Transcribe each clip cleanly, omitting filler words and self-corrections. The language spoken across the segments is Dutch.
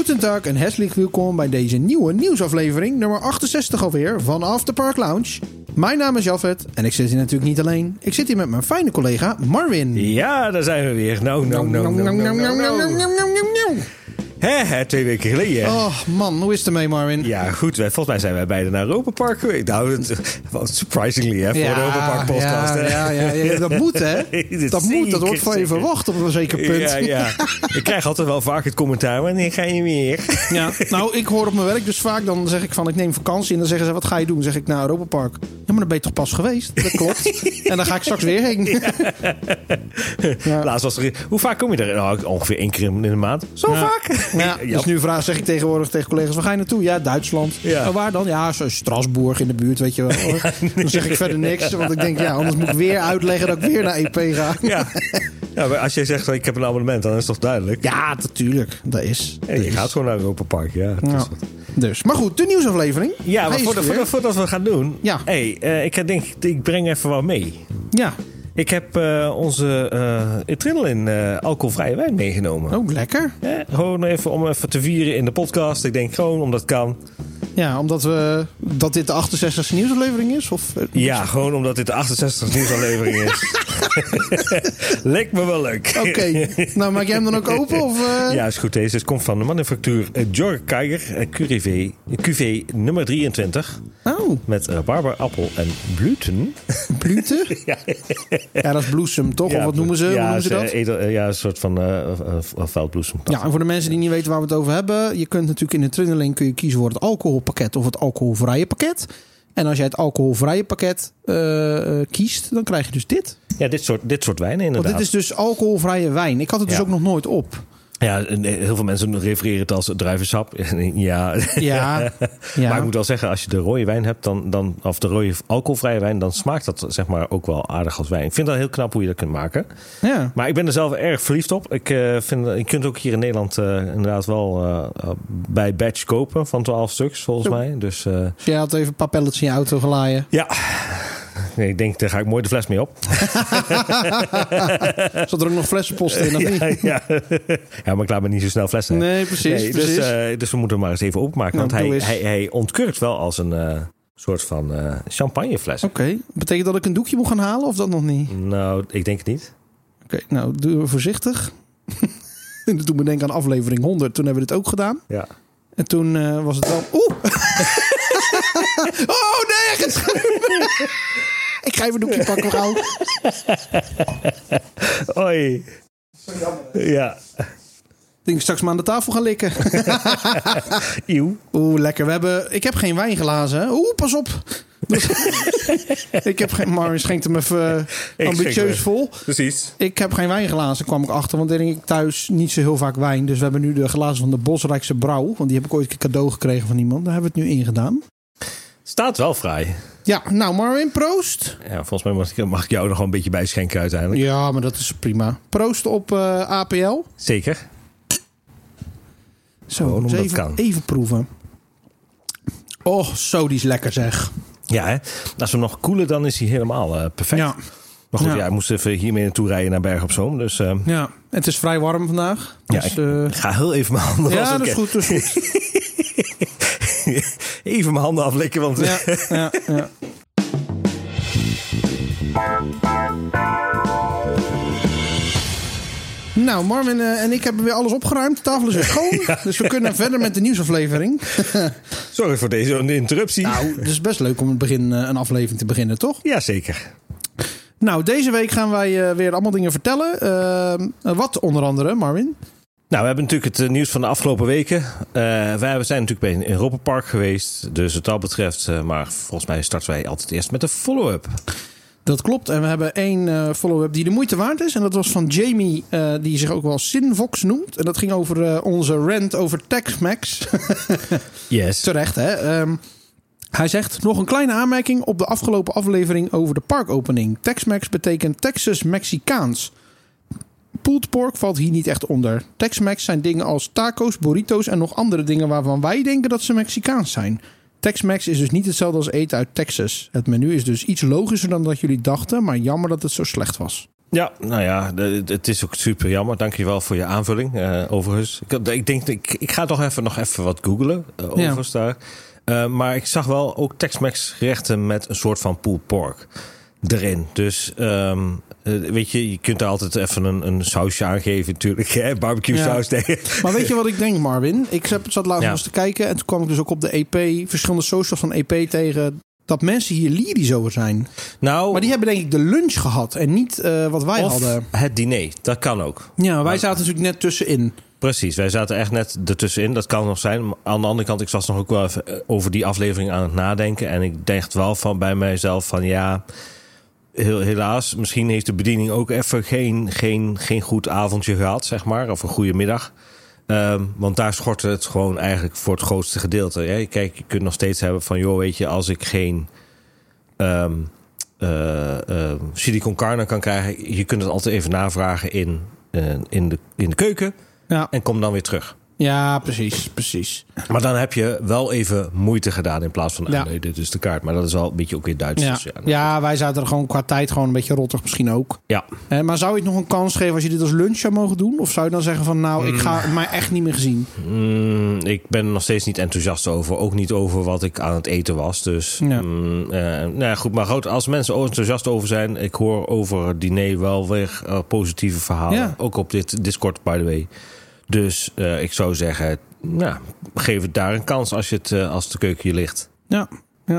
Goedendag en hartelijk welkom bij deze nieuwe nieuwsaflevering, nummer 68 alweer, van After Park Lounge. Mijn naam is Jafet en ik zit hier natuurlijk niet alleen. Ik zit hier met mijn fijne collega Marvin. Ja, daar zijn we weer. Hè, 2 weken geleden. Oh man, hoe is het ermee, Marvin? Ja, goed. Volgens mij zijn wij beide naar Europa Park geweest. Nou, surprisingly, hè, voor de Europa Park podcast. Ja, dat moet, hè? Dat wordt van je verwacht op een zeker punt. Ja. Ik krijg altijd wel vaak het commentaar, wanneer ga je weer? Ja, nou, ik hoor op mijn werk dus vaak, dan zeg ik van, ik neem vakantie. En dan zeggen ze, wat ga je doen? Dan zeg ik, naar Europa Park. Ja, maar dan ben je toch pas geweest? Dat klopt. En dan ga ik straks weer heen. Ja. Laatst was er... Hoe vaak kom je er? Nou, ongeveer 1 keer in de maand. Zo vaak? Ja, dus nu zeg ik tegenwoordig tegen collega's, waar ga je naartoe? Ja, Duitsland. Ja. En waar dan? Ja, zo Strasbourg in de buurt, weet je wel. Ja, dan zeg ik verder niks, want ik denk, ja, anders moet ik weer uitleggen dat ik weer naar EP ga. Ja, maar als jij zegt, ik heb een abonnement, dan is het toch duidelijk? Ja, natuurlijk. Dat is. Ja, je gaat gewoon naar Europa Park, ja. Dus, maar goed, de nieuwsaflevering. Ja, maar voordat we gaan doen... Ja. Ik breng even wat mee. Ja. Ik heb onze Adrenaline alcoholvrije wijn meegenomen. Oh, lekker. Gewoon even om even te vieren in de podcast. Ik denk gewoon omdat het kan. Ja, dat dit de 68e nieuwsaflevering is? Of, ja, gewoon omdat dit de 68e nieuwsaflevering is. Lijkt me wel leuk. Oké. Nou, maak jij hem dan ook open? Of, Ja, is goed. Deze komt van de manufactuur Georg Keiger. QV nummer 23. Oh. Met rabarber, appel en blüten. Blüten? Ja, dat is bloesem, toch? Ja, of wat noemen ze? Ja, hoe noemen ze dat? Een soort van veldbloesem. Ja, en voor de mensen die niet weten waar we het over hebben. Je kunt natuurlijk in de Adrenaline kun je kiezen voor het alcoholpakket of het alcoholvrije pakket. En als jij het alcoholvrije pakket kiest, dan krijg je dus dit. Ja, dit soort wijnen inderdaad. Want dit is dus alcoholvrije wijn. Ik had het dus ook nog nooit op. Ja, heel veel mensen refereren het als druivensap. Ja. Maar ik moet wel zeggen, als je de rode wijn hebt, of de rode alcoholvrije wijn, dan smaakt dat zeg maar ook wel aardig als wijn. Ik vind dat heel knap hoe je dat kunt maken. Ja. Maar ik ben er zelf erg verliefd op. Je kunt het ook hier in Nederland inderdaad wel bij batch kopen van 12 stuks, volgens mij. Dus jij had even een paar pellets in je auto gelaaien. Ja. Nee, ik denk, daar ga ik mooi de fles mee op. Zat er ook nog flessenpost in, of niet? Ja, maar ik laat me niet zo snel flessen. Nee, precies. Dus we moeten hem maar eens even openmaken. Nou, want hij ontkurkt wel als een soort van champagnefles. Oké. Betekent dat ik een doekje moet gaan halen of dat nog niet? Nou, ik denk het niet. Oké, nou, doen we voorzichtig. Dat doet me denken aan aflevering 100. Toen hebben we dit ook gedaan. Ja. En toen was het wel... Oeh! Oh, nee! Ik ga even een doekje pakken, gauw. Oei. Zo jammer. Ja. Ik denk straks maar aan de tafel gaan likken. Eeuw. Oeh, lekker. Ik heb geen wijnglazen. Hè? Oeh, pas op. Marvin schenkt hem even ambitieus vol. Precies. Ik heb geen wijnglazen, kwam ik achter. Want ik drink thuis niet zo heel vaak wijn. Dus we hebben nu de glazen van de Bosrijkse Brouw. Want die heb ik ooit een cadeau gekregen van iemand. Daar hebben we het nu in gedaan. Staat wel vrij. Ja, nou Marvin, proost. Ja, volgens mij mag ik jou er gewoon een beetje bij schenken uiteindelijk. Ja, maar dat is prima. Proost op APL. Zeker. Zo, dus even proeven. Oh, zo, die is lekker zeg. Ja, hè? Als we hem nog koelen, dan is hij helemaal perfect. Ja. Maar goed, ik moest even hiermee naartoe rijden naar Bergen op Zoom. Dus, ja, het is vrij warm vandaag. Ja, dus, ik ga heel even mijn handen wassen. Ja, dat is goed, dat is goed. Even mijn handen aflikken, want... Ja. Nou, Marvin en ik hebben weer alles opgeruimd. De tafel is weer schoon. Ja. Dus we kunnen verder met de nieuwsaflevering. Sorry voor deze interruptie. Nou, het is best leuk om een aflevering te beginnen, toch? Ja, zeker. Nou, deze week gaan wij weer allemaal dingen vertellen. Wat onder andere, Marvin? Nou, we hebben natuurlijk het nieuws van de afgelopen weken. Wij zijn natuurlijk bij een Europa Park geweest. Dus wat dat betreft, maar volgens mij starten wij altijd eerst met de follow-up. Dat klopt. En we hebben 1 follow-up die de moeite waard is. En dat was van Jamie, die zich ook wel Sinvox noemt. En dat ging over onze rant over Tex-Mex. Yes. Terecht, hè? Hij zegt, nog een kleine aanmerking op de afgelopen aflevering over de parkopening. Tex-Mex betekent Texas-Mexicaans. Pulled pork valt hier niet echt onder. Tex-Mex zijn dingen als taco's, burritos en nog andere dingen waarvan wij denken dat ze Mexicaans zijn. Tex-Mex is dus niet hetzelfde als eten uit Texas. Het menu is dus iets logischer dan dat jullie dachten, maar jammer dat het zo slecht was. Ja, nou ja, het is ook super jammer. Dank je wel voor je aanvulling, overigens. Ik denk, ik ga toch nog even wat googlen, overigens daar. Maar ik zag wel ook Tex-Mex gerechten met een soort van pulled pork erin. Dus weet je kunt daar altijd even een sausje aan geven natuurlijk. Hè? Barbecue saus tegen. Maar weet je wat ik denk, Marvin? Ik zat laatst eens te kijken en toen kwam ik dus ook op de EP, verschillende socials van EP tegen, dat mensen hier lyrisch over zijn. Nou, maar die hebben denk ik de lunch gehad en niet wat wij hadden. Het diner, dat kan ook. Ja, wij zaten natuurlijk net tussenin. Precies, wij zaten echt net ertussenin. Dat kan nog zijn. Aan de andere kant, ik was nog ook wel even over die aflevering aan het nadenken. En ik dacht wel van bij mijzelf van ja, helaas, misschien heeft de bediening ook even geen goed avondje gehad, zeg maar. Of een goede middag. Want daar schort het gewoon eigenlijk voor het grootste gedeelte. Ja, kijk, je kunt nog steeds hebben van, joh, weet je, als ik geen chili con carne kan krijgen, je kunt het altijd even navragen in de keuken. Ja. En kom dan weer terug. Ja, precies. Maar dan heb je wel even moeite gedaan in plaats van, nee, dit is de kaart. Maar dat is al een beetje ook weer Duits. Ja, dus ja, wij zaten er gewoon qua tijd gewoon een beetje rottig misschien ook. Ja. Maar zou je het nog een kans geven als je dit als lunch zou mogen doen? Of zou je dan zeggen van, nou, ik ga mij echt niet meer gezien? Ik ben er nog steeds niet enthousiast over. Ook niet over wat ik aan het eten was. Dus ja. Goed, maar goed, als mensen enthousiast over zijn, ik hoor over het diner wel weer positieve verhalen. Ja. Ook op dit Discord, by the way. Dus ik zou zeggen, geef het daar een kans als de keuken hier ligt. Ja.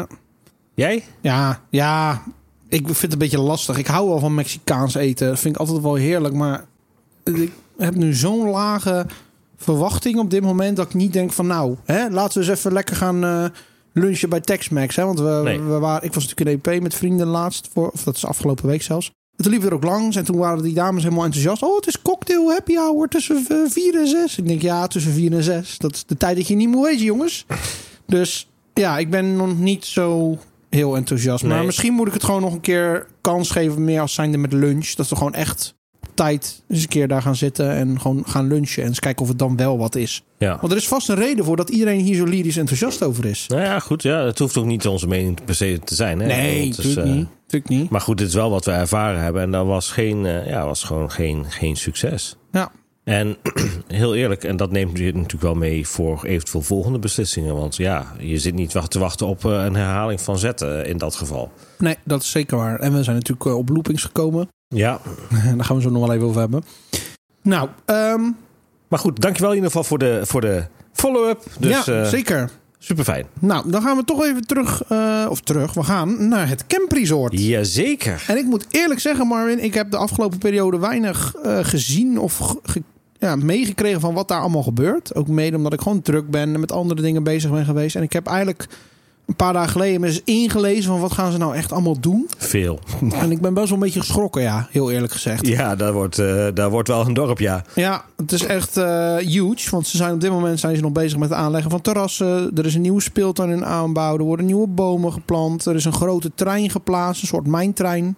Jij? Ja, ik vind het een beetje lastig. Ik hou wel van Mexicaans eten. Dat vind ik altijd wel heerlijk. Maar ik heb nu zo'n lage verwachting op dit moment dat ik niet denk van laten we eens even lekker gaan lunchen bij Tex-Mex. Hè? Want ik was natuurlijk in EP met vrienden laatst. Of dat is afgelopen week zelfs. En toen liepen we er ook langs en toen waren die dames helemaal enthousiast. Oh, het is cocktail happy hour tussen 4 en 6. Ik denk, ja, tussen 4 en 6. Dat is de tijd dat je niet moet wezen, jongens. Dus ja, ik ben nog niet zo heel enthousiast. Nee. Maar misschien moet ik het gewoon nog een keer kans geven. Meer als zijnde met lunch. Dat we gewoon echt tijd eens een keer daar gaan zitten en gewoon gaan lunchen. En eens kijken of het dan wel wat is. Ja. Want er is vast een reden voor dat iedereen hier zo lyrisch enthousiast over is. Nou ja, goed. Ja, het hoeft ook niet onze mening per se te zijn. Hè? Nee, natuurlijk niet. Maar goed, dit is wel wat we ervaren hebben. En dat was gewoon geen succes. Ja. En heel eerlijk, en dat neemt je natuurlijk wel mee voor eventueel volgende beslissingen. Want ja, je zit niet te wachten op een herhaling van zetten in dat geval. Nee, dat is zeker waar. En we zijn natuurlijk op loopings gekomen. Ja. Daar gaan we zo nog wel even over hebben. Nou, maar goed, dankjewel in ieder geval voor de follow-up. Dus, ja, zeker. Super fijn. Nou, dan gaan we toch even terug. We gaan naar het campresort. Jazeker. En ik moet eerlijk zeggen, Marvin, ik heb de afgelopen periode weinig gezien of meegekregen van wat daar allemaal gebeurt. Ook mede omdat ik gewoon druk ben en met andere dingen bezig ben geweest. En ik heb eigenlijk een paar dagen geleden eens ingelezen van wat gaan ze nou echt allemaal doen. Veel. En ik ben best wel een beetje geschrokken, ja, heel eerlijk gezegd. Ja, daar wordt wel een dorp, ja. Ja, het is echt huge. Want op dit moment zijn ze nog bezig met het aanleggen van terrassen. Er is een nieuwe speeltuin in aanbouw. Er worden nieuwe bomen geplant. Er is een grote trein geplaatst, een soort mijntrein.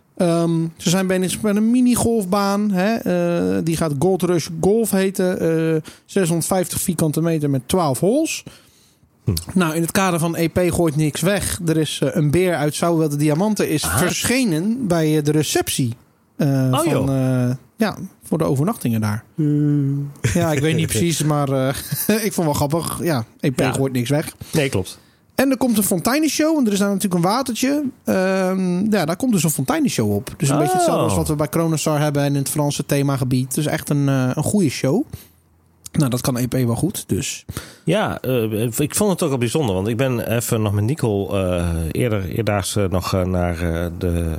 Ze zijn bezig met een mini-golfbaan. Die gaat Gold Rush Golf heten. 650 vierkante meter met 12 holes. Nou, in het kader van EP gooit niks weg. Er is een beer uit Sauwel de Diamanten is verschenen bij de receptie. Voor de overnachtingen daar. Ja, ik weet niet precies, maar ik vond wel grappig. Ja, EP gooit niks weg. Nee, klopt. En er komt een fonteinenshow. En er is daar natuurlijk een watertje. Daar komt dus een fonteinenshow op. Dus een beetje hetzelfde als wat we bij Kronostar hebben en in het Franse themagebied. Dus echt een goede show. Nou, dat kan EP wel goed, dus. Ja, ik vond het ook wel bijzonder. Want ik ben even nog met Nicole eerdaags nog naar de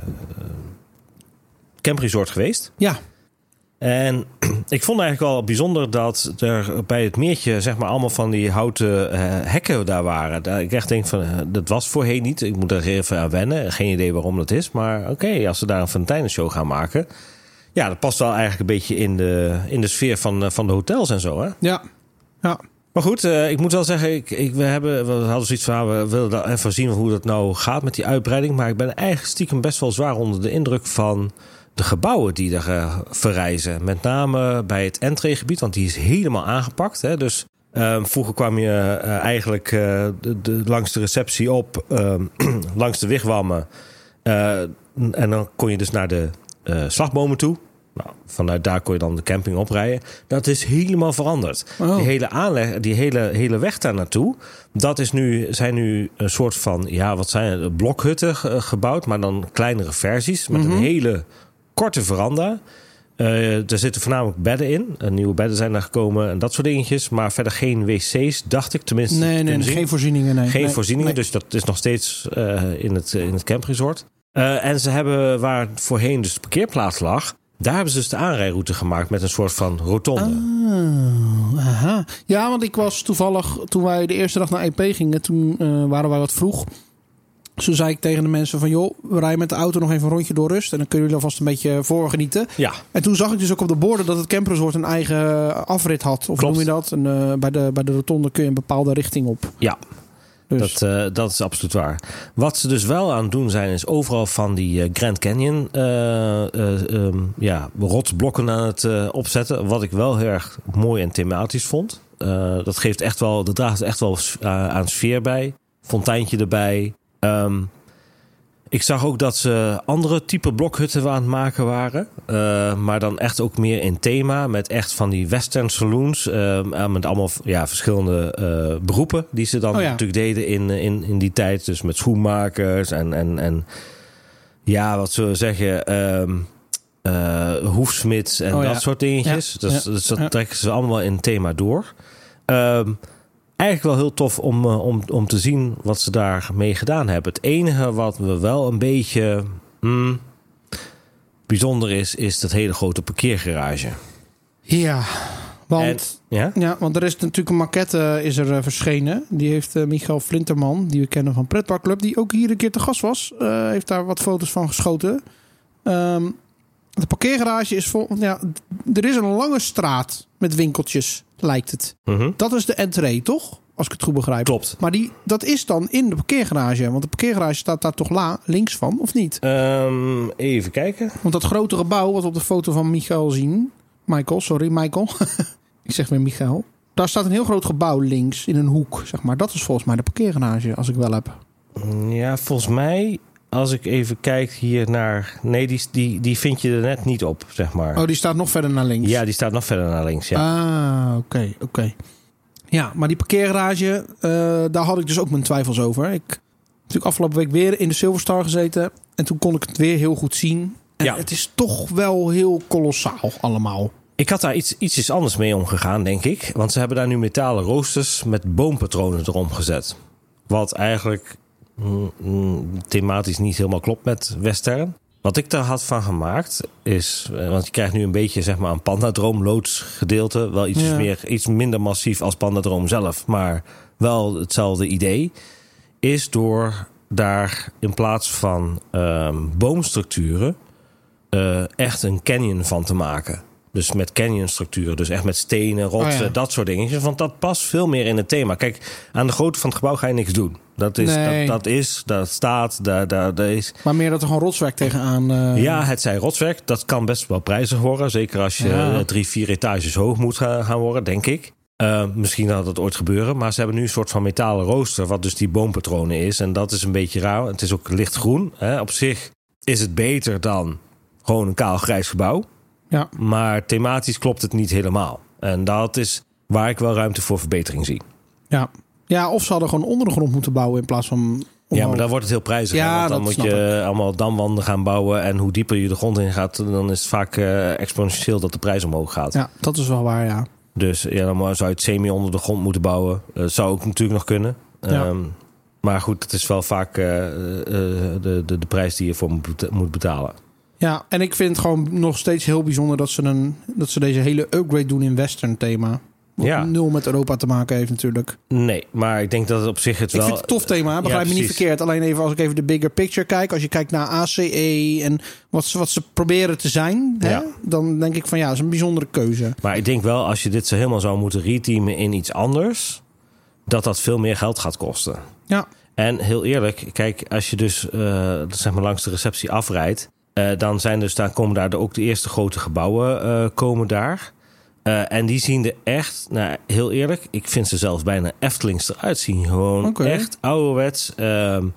campresort geweest. Ja. En ik vond eigenlijk wel bijzonder dat er bij het meertje zeg maar allemaal van die houten hekken daar waren. Daar ik echt denk van, dat was voorheen niet. Ik moet er even aan wennen. Geen idee waarom dat is. Maar oké, als ze daar een fonteinenshow gaan maken. Ja, dat past wel eigenlijk een beetje in de sfeer van de hotels en zo, hè? Ja. Maar goed, ik moet wel zeggen, we hadden zoiets van, we willen daar even zien hoe dat nou gaat met die uitbreiding. Maar ik ben eigenlijk stiekem best wel zwaar onder de indruk van de gebouwen die er verrijzen. Met name bij het entreegebied, want die is helemaal aangepakt. Hè? Dus vroeger kwam je eigenlijk langs de receptie op, langs de wigwammen. En dan kon je dus naar de slagbomen toe. Nou, vanuit daar kon je dan de camping oprijden. Dat is helemaal veranderd. Oh. Die hele aanleg, die hele weg daar naartoe, zijn nu een soort van, wat zijn het, blokhutten gebouwd, maar dan kleinere versies met een hele korte veranda. Er zitten voornamelijk bedden in. Nieuwe bedden zijn daar gekomen en dat soort dingetjes. Maar verder geen wc's, dacht ik tenminste. Nee, geen voorzieningen. Nee. Geen voorzieningen, dus dat is nog steeds in het campresort. En ze hebben, waar voorheen dus de parkeerplaats lag, daar hebben ze dus de aanrijroute gemaakt met een soort van rotonde. Aha. Ja, want ik was toevallig, toen wij de eerste dag naar EP gingen, toen waren wij wat vroeg. Zo zei ik tegen de mensen van, joh, we rijden met de auto nog even een rondje door Rust. En dan kunnen jullie alvast een beetje voorgenieten. Ja. En toen zag ik dus ook op de borden dat het camperresort een eigen afrit had. Of Klopt. noem je dat? En, bij de rotonde kun je een bepaalde richting op. Ja. Dus. Dat is absoluut waar. Wat ze dus wel aan het doen zijn, is overal van die Grand Canyon rotsblokken aan het opzetten. Wat ik wel heel erg mooi en thematisch vond. Dat draagt echt wel aan sfeer bij. Fonteintje erbij. Ik zag ook dat ze andere type blokhutten aan het maken waren. Maar dan echt ook meer in thema. Met echt van die western saloons. Met allemaal verschillende beroepen. Die ze dan natuurlijk deden in die tijd. Dus met schoenmakers en wat zullen we zeggen, hoefsmids en dat soort dingetjes. Dus dat trekken ze allemaal in thema door. Eigenlijk wel heel tof om te zien wat ze daarmee gedaan hebben. Het enige wat we wel een beetje bijzonder is dat hele grote parkeergarage. Ja, want er is natuurlijk een maquette verschenen. Die heeft Michael Flinterman, die we kennen van Pretparkclub, die ook hier een keer te gast was, heeft daar wat foto's van geschoten. De parkeergarage is vol. Ja, er is een lange straat met winkeltjes, lijkt het. Dat is de entree, toch? Als ik het goed begrijp. Klopt. Maar dat is dan in de parkeergarage. Want de parkeergarage staat daar toch links van, of niet? Even kijken. Want dat grote gebouw, wat we op de foto van Michael zien. Michael. Ik zeg weer Michael. Daar staat een heel groot gebouw links in een hoek, zeg maar. Dat is volgens mij de parkeergarage, als ik wel heb. Ja, volgens mij, als ik even kijk hier naar... Nee, die vind je er net niet op, zeg maar. Oh, die staat nog verder naar links? Ja, die staat nog verder naar links, ja. Oké. Ja, maar die parkeergarage, daar had ik dus ook mijn twijfels over. Ik heb natuurlijk afgelopen week weer in de Silverstar gezeten. En toen kon ik het weer heel goed zien. En het is toch wel heel kolossaal allemaal. Ik had daar ietsjes anders mee omgegaan, denk ik. Want ze hebben daar nu metalen roosters met boompatronen erom gezet. Wat eigenlijk thematisch niet helemaal klopt met western. Wat ik daar had van gemaakt is... Want je krijgt nu een beetje, zeg maar, een Pandadroom loodsgedeelte. Wel iets minder massief als Pandadroom zelf. Maar wel hetzelfde idee. Is door daar in plaats van boomstructuren... echt een canyon van te maken. Dus met canyonstructuren. Dus echt met stenen, rotsen, dat soort dingen. Want dat past veel meer in het thema. Kijk, aan de grootte van het gebouw ga je niks doen. Dat staat, daar is... Maar meer dat er gewoon rotswerk tegenaan... Ja, het zij rotswerk. Dat kan best wel prijzig worden. Zeker als je 3-4 etages hoog moet gaan worden, denk ik. Misschien gaat dat ooit gebeuren. Maar ze hebben nu een soort van metalen rooster... wat dus die boompatronen is. En dat is een beetje raar. Het is ook lichtgroen. Op zich is het beter dan gewoon een kaal grijs gebouw. Ja. Maar thematisch klopt het niet helemaal. En dat is waar ik wel ruimte voor verbetering zie. Ja, of ze hadden gewoon onder de grond moeten bouwen in plaats van omhoog. Ja, maar dan wordt het heel prijzig. Ja, want dan moet je allemaal damwanden gaan bouwen. En hoe dieper je de grond in gaat, dan is het vaak exponentieel dat de prijs omhoog gaat. Ja, dat is wel waar, ja. Dus dan zou je het semi onder de grond moeten bouwen. Zou ook natuurlijk nog kunnen. Ja. Maar goed, het is wel vaak de prijs die je voor moet betalen. Ja, en ik vind het gewoon nog steeds heel bijzonder dat ze deze hele upgrade doen in western thema. Wat nul met Europa te maken heeft natuurlijk. Nee, maar ik denk dat het op zich het wel... Ik vind het een tof thema, begrijp me niet verkeerd. Alleen even als ik even de bigger picture kijk. Als je kijkt naar ACE en wat ze proberen te zijn. Hè, dan denk ik van dat is een bijzondere keuze. Maar ik denk wel, als je dit zo helemaal zou moeten reteamen in iets anders... dat veel meer geld gaat kosten. Ja. En heel eerlijk, kijk, als je dus zeg maar langs de receptie afrijdt... dan komen daar ook de eerste grote gebouwen komen daar... en die zien er echt, heel eerlijk... ik vind ze zelfs bijna Eftelings eruit zien. Gewoon echt ouderwets.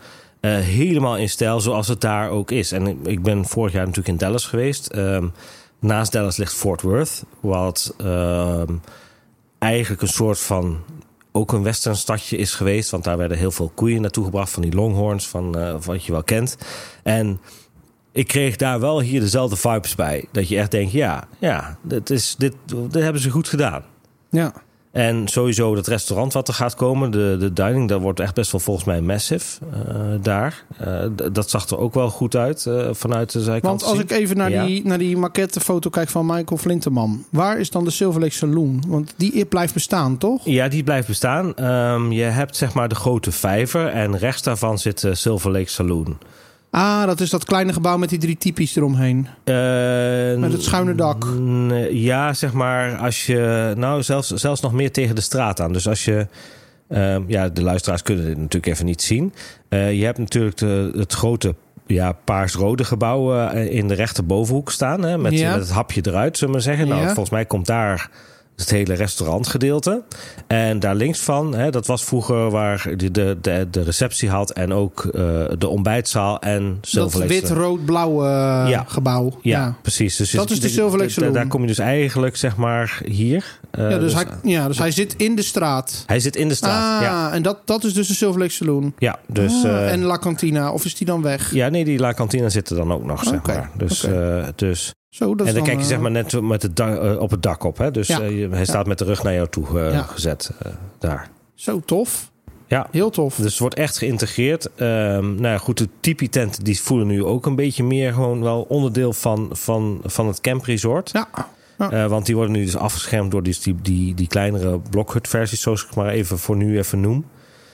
helemaal in stijl zoals het daar ook is. En ik ben vorig jaar natuurlijk in Dallas geweest. Naast Dallas ligt Fort Worth, wat eigenlijk een soort van ook een western stadje is geweest. Want daar werden heel veel koeien naartoe gebracht van die longhorns, van wat je wel kent. En ik kreeg daar wel hier dezelfde vibes bij. Dat je echt denkt, dit hebben ze goed gedaan. Ja. En sowieso dat restaurant wat er gaat komen, de dining, dat wordt echt best wel volgens mij massive daar. Dat zag er ook wel goed uit vanuit de zijkant. Want als ik even naar die maquettefoto kijk van Michael Flinterman, waar is dan de Silver Lake Saloon? Want die blijft bestaan, toch? Ja, die blijft bestaan. Je hebt zeg maar de grote vijver en rechts daarvan zit de Silver Lake Saloon. Ah, dat is dat kleine gebouw met die 3 typies eromheen. Met het schuine dak. Ja, zeg maar, als je... Nou, zelfs nog meer tegen de straat aan. Dus als je... de luisteraars kunnen dit natuurlijk even niet zien. Je hebt natuurlijk het grote paars-rode gebouw in de rechterbovenhoek staan. Hè, met het hapje eruit, zullen we maar zeggen. Nou, volgens mij komt daar het hele restaurantgedeelte. En daar links van, dat was vroeger waar de receptie had en ook de ontbijtzaal en Silver Lake. Dat wit-rood-blauwe gebouw. Ja, precies. Dus dat is de Silver Lake Saloon. Daar kom je dus eigenlijk, zeg maar, hier. Dus hij zit in de straat. Hij zit in de straat, ja. En dat is dus de Silver Lake Saloon. Ja, dus... en La Cantina, of is die dan weg? Ja, nee, die La Cantina zit er dan ook nog, zeg maar. Dus Zo, dat en dan kijk je dan, zeg maar net met op het dak op. Hè? Dus hij staat met de rug naar jou toe gezet daar. Zo tof. Ja, heel tof. Dus het wordt echt geïntegreerd. Goed, de tipi-tent die voelen nu ook een beetje meer gewoon wel onderdeel van het campresort. Ja. Want die worden nu dus afgeschermd door die kleinere blokhutversies, zoals ik maar even noem.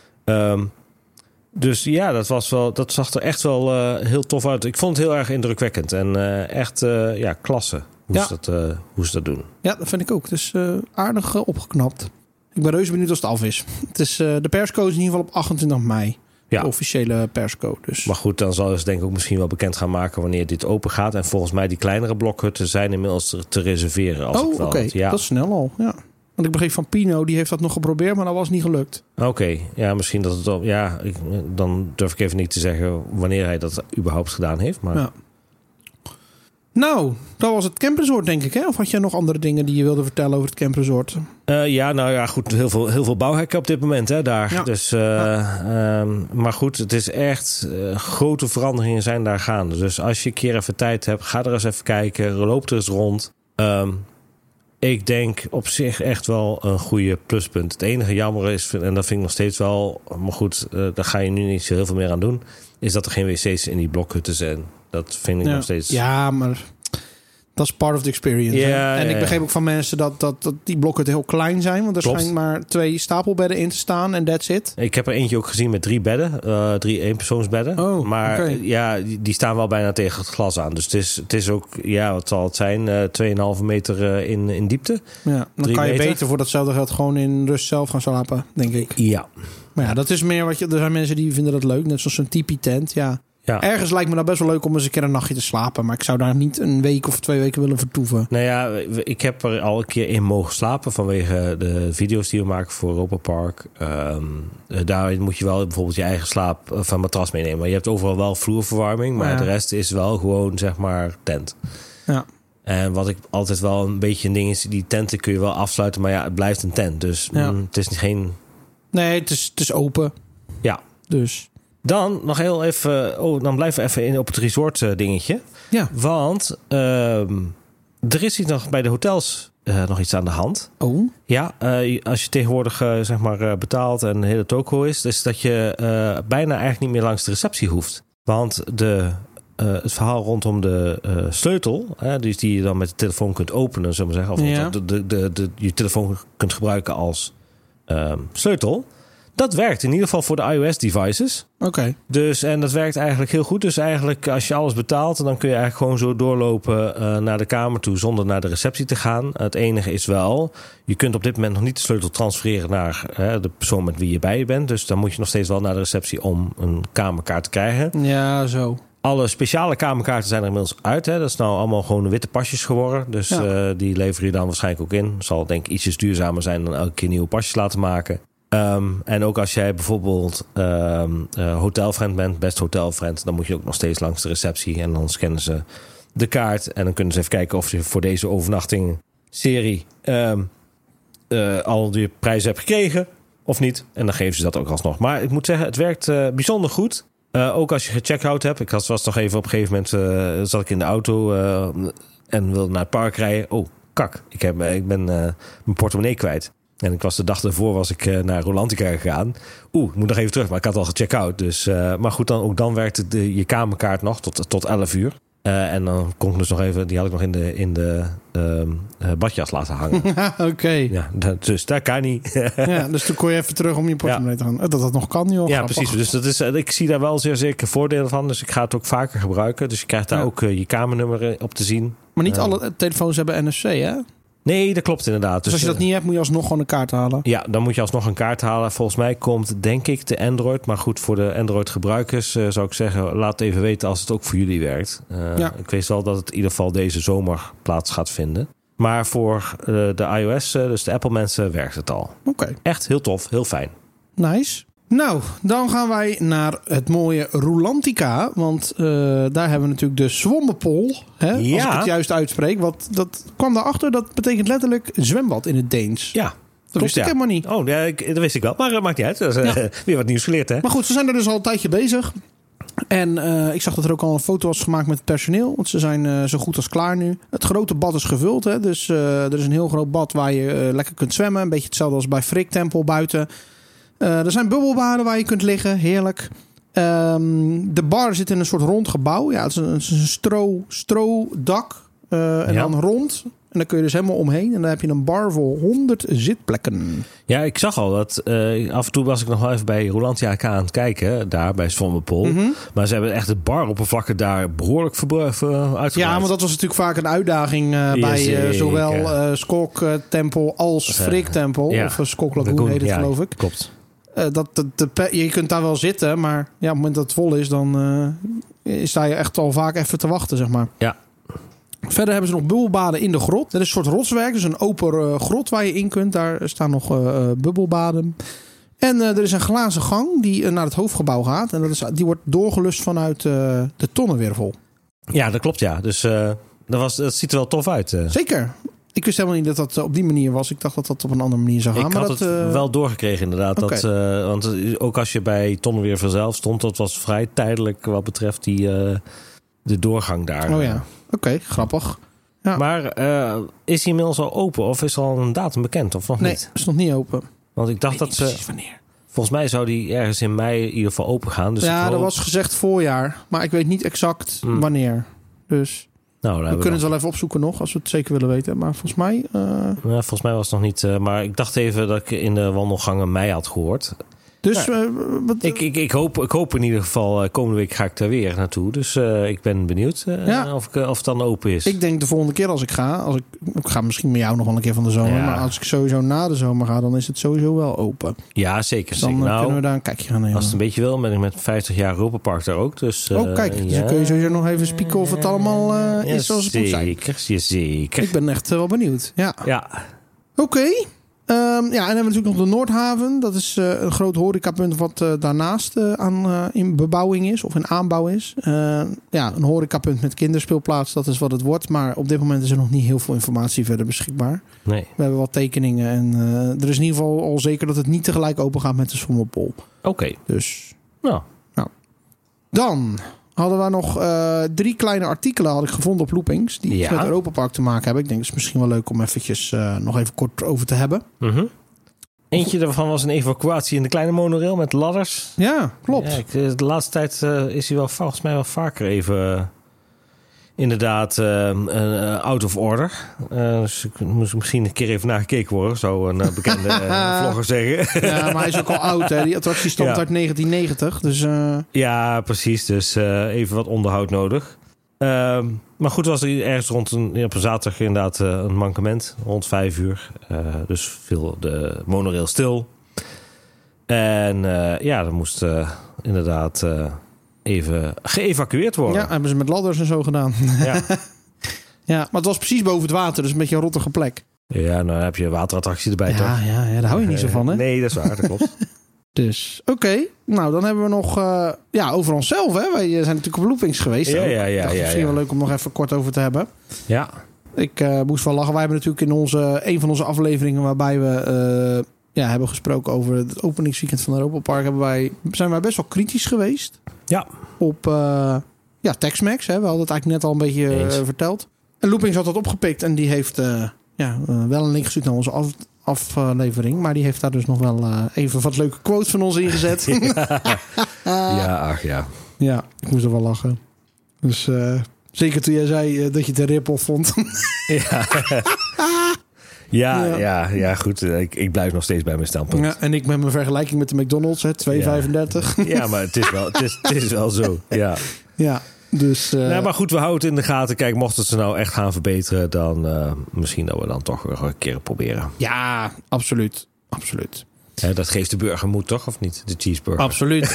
Dus ja, dat zag er echt wel heel tof uit. Ik vond het heel erg indrukwekkend. En echt klasse hoe ze dat doen. Ja, dat vind ik ook. Het is aardig opgeknapt. Ik ben reuze benieuwd als het af is. Het is de perscode is in ieder geval op 28 mei. Ja. De officiële perscode. Dus. Maar goed, dan zal ze denk ik ook misschien wel bekend gaan maken wanneer dit open gaat. En volgens mij die kleinere blokhutten zijn inmiddels te reserveren. Oké. Ja. Dat is snel al. Ja. Want ik begreep van Pino, die heeft dat nog geprobeerd, maar dat was niet gelukt. Oké. Ja, misschien dat het al... Ja, dan durf ik even niet te zeggen wanneer hij dat überhaupt gedaan heeft. Maar... Ja. Nou, dat was het campresort, denk ik, hè? Of had jij nog andere dingen die je wilde vertellen over het campresort? Goed, heel veel bouwhekken op dit moment, hè, daar. Ja. Dus, maar goed, het is echt... grote veranderingen zijn daar gaande. Dus als je een keer even tijd hebt, ga er eens even kijken. Loop er eens rond. Ik denk op zich echt wel een goede pluspunt. Het enige jammer is, en dat vind ik nog steeds wel... Maar goed, daar ga je nu niet zo heel veel meer aan doen... is dat er geen wc's in die blokhutten zijn. Dat vind ik nog steeds... Ja, maar dat is part of the experience. En ik begreep ook van mensen dat die blokhutten heel klein zijn. Want er schijnt maar 2 stapelbedden in te staan en that's it. Ik heb er eentje ook gezien met 3 bedden. 3 eenpersoonsbedden. Maar die staan wel bijna tegen het glas aan. Dus het is ook, wat zal het zijn? 2,5 meter in diepte. Ja, dan kan je beter voor datzelfde geld gewoon in rust zelf gaan slapen, denk ik. Ja. Maar dat is meer wat je... Er zijn mensen die vinden dat leuk. Net zoals een tipi-tent, Ja. Ergens lijkt me dat best wel leuk om eens een keer een nachtje te slapen. Maar ik zou daar niet een week of 2 weken willen vertoeven. Nou ja, ik heb er al een keer in mogen slapen vanwege de video's die we maken voor Europa Park. Daar moet je wel bijvoorbeeld je eigen slaap van matras meenemen. Maar je hebt overal wel vloerverwarming. Maar de rest is wel gewoon, zeg maar, tent. Ja. En wat ik altijd wel een beetje een ding is, die tenten kun je wel afsluiten. Maar het blijft een tent. Dus het is geen... Nee, het is open. Ja. Dus... Dan nog heel even... dan blijven we even op het resort dingetje. Ja. Want er is hier nog bij de hotels nog iets aan de hand. Oh? Ja, als je tegenwoordig betaalt en de hele toko is dat je bijna eigenlijk niet meer langs de receptie hoeft. Want het verhaal rondom de sleutel, dus die je dan met de telefoon kunt openen, zullen we zeggen. Of je telefoon kunt gebruiken als sleutel. Dat werkt in ieder geval voor de iOS-devices. Oké. Dus, en dat werkt eigenlijk heel goed. Dus eigenlijk als je alles betaalt, dan kun je eigenlijk gewoon zo doorlopen naar de kamer toe zonder naar de receptie te gaan. Het enige is wel, je kunt op dit moment nog niet de sleutel transfereren naar de persoon met wie je bij je bent. Dus dan moet je nog steeds wel naar de receptie om een kamerkaart te krijgen. Ja, zo. Alle speciale kamerkaarten zijn er inmiddels uit. Hè. Dat is nou allemaal gewoon de witte pasjes geworden. Dus die lever je dan waarschijnlijk ook in. Zal denk ik ietsjes duurzamer zijn dan elke keer nieuwe pasjes laten maken. En ook als jij bijvoorbeeld hotelfriend bent, best hotelfriend, dan moet je ook nog steeds langs de receptie en dan scannen ze de kaart en dan kunnen ze even kijken of je voor deze overnachting serie al die prijzen hebt gekregen of niet. En dan geven ze dat ook alsnog. Maar ik moet zeggen, het werkt bijzonder goed. Ook als je gecheckout hebt. Ik was nog even op een gegeven moment zat ik in de auto en wilde naar het park rijden. Oh, kak. Ik ben mijn portemonnee kwijt. En ik was de dag daarvoor naar Rolantica gegaan. Ik moet nog even terug, maar ik had al gecheckout. Dus, maar goed, dan werkte je kamerkaart nog tot 11 uur. En dan kon ik dus nog even, die had ik nog in de badjas laten hangen. Oké. Ja, dus daar kan niet. Ja, dus toen kon je even terug om je portemonnee te gaan. Dat nog kan, joh. Ja, grappig. precies. Dus ik zie daar wel zeer zeker voordelen van. Dus ik ga het ook vaker gebruiken. Dus je krijgt daar ook je kamernummer op te zien. Maar niet alle telefoons hebben NFC, hè? Nee, dat klopt inderdaad. Dus als je dat niet hebt, moet je alsnog gewoon een kaart halen? Ja, dan moet je alsnog een kaart halen. Volgens mij komt, denk ik, de Android. Maar goed, voor de Android-gebruikers zou ik zeggen, laat even weten als het ook voor jullie werkt. Ik weet wel dat het in ieder geval deze zomer plaats gaat vinden. Maar voor de iOS, dus de Apple-mensen, werkt het al. Oké. Echt heel tof, heel fijn. Nice. Nou, dan gaan wij naar het mooie Rolantica. Want daar hebben we natuurlijk de Zwommerpool. Hè, als ik het juist uitspreek. Dat kwam daarachter. Dat betekent letterlijk zwembad in het Deens. Ja. Dat wist ik helemaal niet. Oh, dat wist ik wel. Maar dat maakt niet uit. Dat is weer wat nieuws geleerd, hè? Maar goed, ze zijn er dus al een tijdje bezig. En ik zag dat er ook al een foto was gemaakt met het personeel. Want ze zijn zo goed als klaar nu. Het grote bad is gevuld. Hè, dus er is een heel groot bad waar je lekker kunt zwemmen. Een beetje hetzelfde als bij Frick Tempel buiten. Er zijn bubbelbaden waar je kunt liggen. Heerlijk. De bar zit in een soort rond gebouw. Ja, het is een strodak. Dan rond. En dan kun je dus helemaal omheen. En dan heb je een bar voor 100 zitplekken. Ja, ik zag al dat af en toe was ik nog wel even bij Rolantica aan het kijken. Daar bij Zwommerpool. Mm-hmm. Maar ze hebben echt het baroppervlakken daar behoorlijk uitgebreid. Ja, maar dat was natuurlijk vaak een uitdaging bij zowel Skok Tempel als Frick Tempel. Ja. Of Skok Lagoon heet het, geloof ik. Klopt. Je kunt daar wel zitten, maar op het moment dat het vol is, dan sta je echt al vaak even te wachten, zeg maar. Ja. Verder hebben ze nog bubbelbaden in de grot. Dat is een soort rotswerk, dus een open grot waar je in kunt. Daar staan nog bubbelbaden. En er is een glazen gang die naar het hoofdgebouw gaat. En die wordt doorgelust vanuit de Tonnenwervel. Ja, dat klopt, ja. Dus dat ziet er wel tof uit. Zeker. Ik wist helemaal niet dat op die manier was. Ik dacht dat dat op een andere manier zou gaan. Ik had het wel doorgekregen inderdaad. Okay. Want ook als je bij Tonnenwervel zelf stond, dat was vrij tijdelijk wat betreft de doorgang daar. Oh ja, oké, grappig. Ja. Maar is hij inmiddels al open of is er al een datum bekend of nog niet? Nee, is nog niet open. Want ik dacht dat ze... wanneer. Volgens mij zou die ergens in mei in ieder geval open gaan. Dus ja, dat was gezegd voorjaar. Maar ik weet niet exact wanneer. Dus... Nou, we kunnen het wel even opzoeken nog, als we het zeker willen weten. Maar volgens mij... volgens mij was het nog niet... maar ik dacht even dat ik in de wandelgangen mei had gehoord. Dus ik hoop in ieder geval, komende week ga ik daar weer naartoe. Dus ik ben benieuwd of het dan open is. Ik denk de volgende keer als ik ga... Ik ga misschien met jou nog wel een keer van de zomer. Ja. Maar als ik sowieso na de zomer ga, dan is het sowieso wel open. Ja, zeker. Dus dan kunnen we daar een kijkje gaan nemen. Als het een beetje wil, ben ik met 50 jaar Europapark daar ook. Dus, kijk. Dus dan kun je sowieso nog even spieken of het allemaal is zoals het moet zijn. Zeker. Ik ben echt wel benieuwd. Ja. Oké. En dan hebben we natuurlijk nog de Noordhaven. Dat is een groot horecapunt wat daarnaast in bebouwing is of in aanbouw is. Een horecapunt met kinderspeelplaats, dat is wat het wordt. Maar op dit moment is er nog niet heel veel informatie verder beschikbaar. Nee. We hebben wat tekeningen en er is in ieder geval al zeker dat het niet tegelijk open gaat met de Zwommerpool. Oké. Dus. Nou. Dan hadden we nog 3 kleine artikelen had ik gevonden op Loopings. Die iets met Europapark te maken hebben. Ik denk het is misschien wel leuk om eventjes nog even kort over te hebben. Mm-hmm. Eentje daarvan was een evacuatie in de kleine monorail met ladders. Ja, klopt. Ja, de laatste tijd is hij wel volgens mij wel vaker even... Inderdaad, out of order. Dus ik moest misschien een keer even nagekeken worden, zou een bekende vlogger zeggen. Ja, maar hij is ook al oud, hè? Die attractie stamt uit 1990. Dus, Ja, precies. Dus even wat onderhoud nodig. Maar goed, was er ergens op een zaterdag inderdaad een mankement. Rond 5 uur. Dus viel de monorail stil. En dan moest inderdaad... even geëvacueerd worden. Ja, hebben ze met ladders en zo gedaan. Ja. Ja, maar het was precies boven het water, dus een beetje een rottige plek. Ja, nou heb je een waterattractie erbij, toch? Ja, daar hou je niet zo van, hè? Nee, dat is waar, dat klopt. Dus, oké. Nou, dan hebben we nog over onszelf, hè? Wij zijn natuurlijk op loopings geweest. Ja. Misschien wel leuk om nog even kort over te hebben. Ja. Ik moest wel lachen. Wij hebben natuurlijk in een van onze afleveringen waarbij we hebben gesproken over het openingsweekend van Europa Park, zijn wij best wel kritisch geweest. Ja. Op Tex-Mex. Hè? We hadden het eigenlijk net al een beetje verteld. En Loopings had dat opgepikt en die heeft wel een link gestuurd naar onze aflevering. Maar die heeft daar dus nog wel even wat leuke quotes van ons ingezet. Ja. Ja, ik moest er wel lachen. Dus zeker toen jij zei dat je het een rip-off vond. Ja, goed. Ik blijf nog steeds bij mijn standpunt. Ja, en ik met mijn vergelijking met de McDonald's, 2,35. Ja, maar het is wel zo. Ja. Ja. Dus, maar goed, we houden het in de gaten. Kijk, mocht het ze nou echt gaan verbeteren, dan misschien dat we dan toch weer een keer proberen. Ja, absoluut. Dat geeft de burger moed, toch? Of niet? De cheeseburger. Absoluut.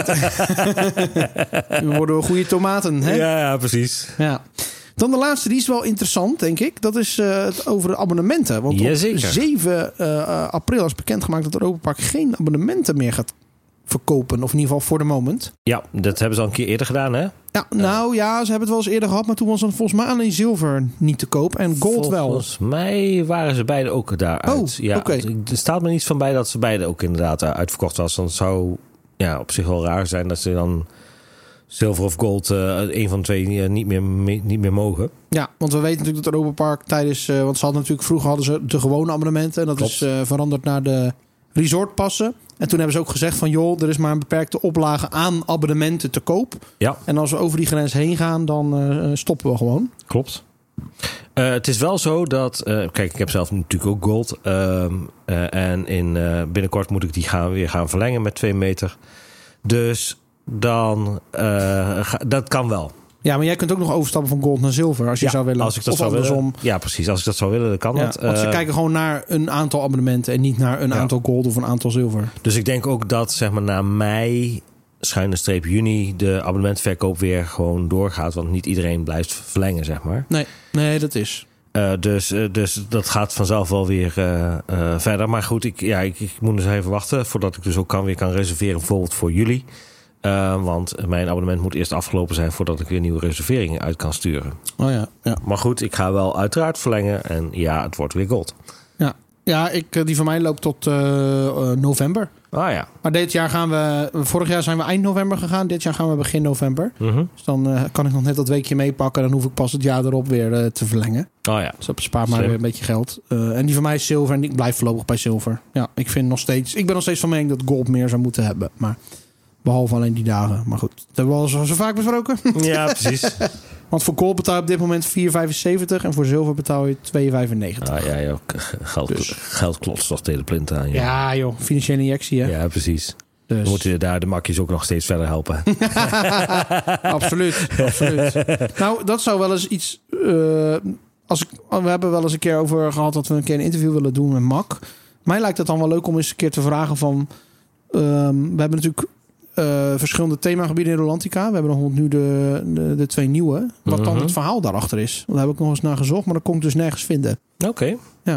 We worden goede tomaten, hè? Ja, precies. Ja. Dan de laatste, die is wel interessant, denk ik. Dat is het over de abonnementen. Want op 7 april is bekendgemaakt dat Europa Park geen abonnementen meer gaat verkopen. Of in ieder geval voor de moment. Ja, dat hebben ze al een keer eerder gedaan, hè? Ja, ze hebben het wel eens eerder gehad. Maar toen was dan volgens mij alleen zilver niet te koop. En gold wel. Volgens mij waren ze beide ook daaruit. Oh, ja, oké. Er staat me niets van bij dat ze beide ook inderdaad uitverkocht was. Dan zou op zich wel raar zijn dat ze dan zilver of gold een van de twee niet meer mogen. Ja, want we weten natuurlijk dat Europa Park tijdens... want vroeger hadden ze de gewone abonnementen. En dat Klopt. is veranderd naar de resortpassen. En toen hebben ze ook gezegd van er is maar een beperkte oplage aan abonnementen te koop. Ja. En als we over die grens heen gaan, dan stoppen we gewoon. Klopt. Het is wel zo dat... kijk, ik heb zelf natuurlijk ook gold. En binnenkort moet ik die weer gaan verlengen met 2 meter. Dus dan... dat kan wel. Ja, maar jij kunt ook nog overstappen van gold naar zilver als je zou willen. Als ik dat zou willen. Ja, precies. Als ik dat zou willen, dan kan dat. Want ze kijken gewoon naar een aantal abonnementen en niet naar een aantal gold of een aantal zilver. Dus ik denk ook dat na mei, /juni, de abonnementverkoop weer gewoon doorgaat. Want niet iedereen blijft verlengen, zeg maar. Nee, dat is. Dus dat gaat vanzelf wel weer verder. Maar goed, ik moet dus even wachten voordat ik dus ook weer kan reserveren, bijvoorbeeld voor juli. Want mijn abonnement moet eerst afgelopen zijn voordat ik weer nieuwe reserveringen uit kan sturen. Oh ja. Maar goed, ik ga wel uiteraard verlengen en het wordt weer gold. Ja, die van mij loopt tot november. Ah ja. Maar vorig jaar zijn we eind november gegaan. Dit jaar gaan we begin november. Mm-hmm. Dus dan kan ik nog net dat weekje meepakken. Dan hoef ik pas het jaar erop weer te verlengen. Oh ja. Dus dat bespaart mij weer een beetje geld. En die van mij is zilver en ik blijf voorlopig bij zilver. Ja, ik ben nog steeds van mening dat gold meer zou moeten hebben. Maar behalve alleen die dagen. Maar goed, dat hebben we al zo vaak besproken. Ja, precies. Want voor gold betaal je op dit moment 4,75 en voor zilver betaal je 2,95. Ah ja, geld klotst toch tegen de plint aan. Ja joh, financiële injectie hè. Ja, precies. Dus. We moeten daar de makjes ook nog steeds verder helpen. Absoluut. Nou, dat zou wel eens iets... we hebben wel eens een keer over gehad dat we een keer een interview willen doen met Mak. Mij lijkt het dan wel leuk om eens een keer te vragen van... we hebben natuurlijk... verschillende themagebieden in Rolantica. We hebben nog nu de 2 nieuwe. Wat dan het verhaal daarachter is. Daar heb ik nog eens naar gezocht, maar dat kon ik dus nergens vinden. Oké. Ja.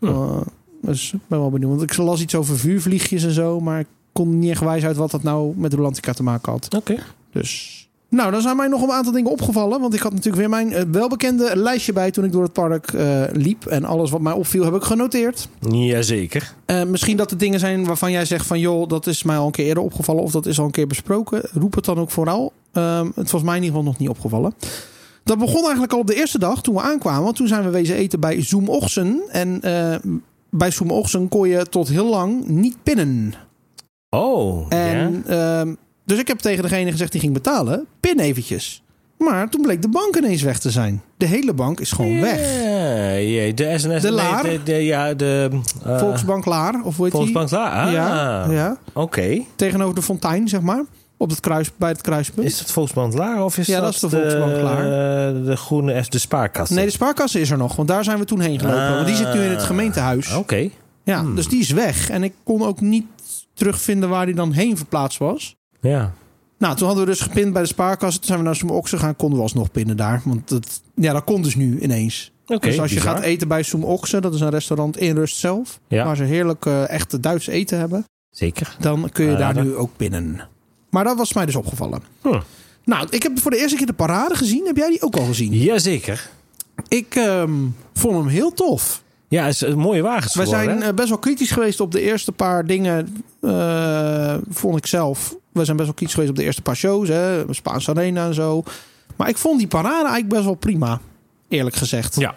Dus ik ben wel benieuwd. Want ik las iets over vuurvliegjes en zo, maar ik kon niet echt wijs uit wat dat nou met Rolantica te maken had. Oké. Dus... Nou, dan zijn mij nog een aantal dingen opgevallen. Want ik had natuurlijk weer mijn welbekende lijstje bij toen ik door het park liep. En alles wat mij opviel heb ik genoteerd. Jazeker. Misschien dat er dingen zijn waarvan jij zegt van... dat is mij al een keer eerder opgevallen of dat is al een keer besproken. Roep het dan ook vooral. Het was mij in ieder geval nog niet opgevallen. Dat begon eigenlijk al op de eerste dag toen we aankwamen. Want toen zijn we wezen eten bij Zoom Oxen. En bij Zoom Oxen kon je tot heel lang niet pinnen. Oh, en, dus ik heb tegen degene gezegd die ging betalen, pin eventjes. Maar toen bleek de bank ineens weg te zijn. De hele bank is gewoon weg. Ja, de SNS... De Laar. De Volksbank Laar, of hoe heet die? Volksbank Laar, Ja. Oké. Tegenover de fontein, zeg maar. Op het bij het kruispunt. Is dat Volksbank Laar of is dat is de Volksbank Laar? De groene de spaarkasse? Nee, de spaarkasse is er nog, want daar zijn we toen heen gelopen. Want die zit nu in het gemeentehuis. Oké. Ja, dus die is weg. En ik kon ook niet terugvinden waar die dan heen verplaatst was. Ja. Nou, toen hadden we dus gepind bij de spaarkasse. Toen zijn we naar Zoom Oxen gegaan. Konden we alsnog pinnen daar. Want dat kon dus nu ineens. Okay, dus als je bizar. gaat eten bij Soem Okse, dat is een restaurant in Rust zelf, waar ze heerlijk echt Duits eten hebben. Zeker. Dan kun je daar nu ook binnen. Maar dat was mij dus opgevallen. Nou, ik heb voor de eerste keer de parade gezien. Heb jij die ook al gezien? Jazeker. Ik vond hem heel tof. Ja, het is een mooie wagens We geworden, zijn best wel kritisch geweest op de eerste paar dingen, vond ik zelf. We zijn best wel kritisch geweest op de eerste paar shows, hè, Spaanse Arena en zo. Maar ik vond die parade eigenlijk best wel prima, eerlijk gezegd. Ja.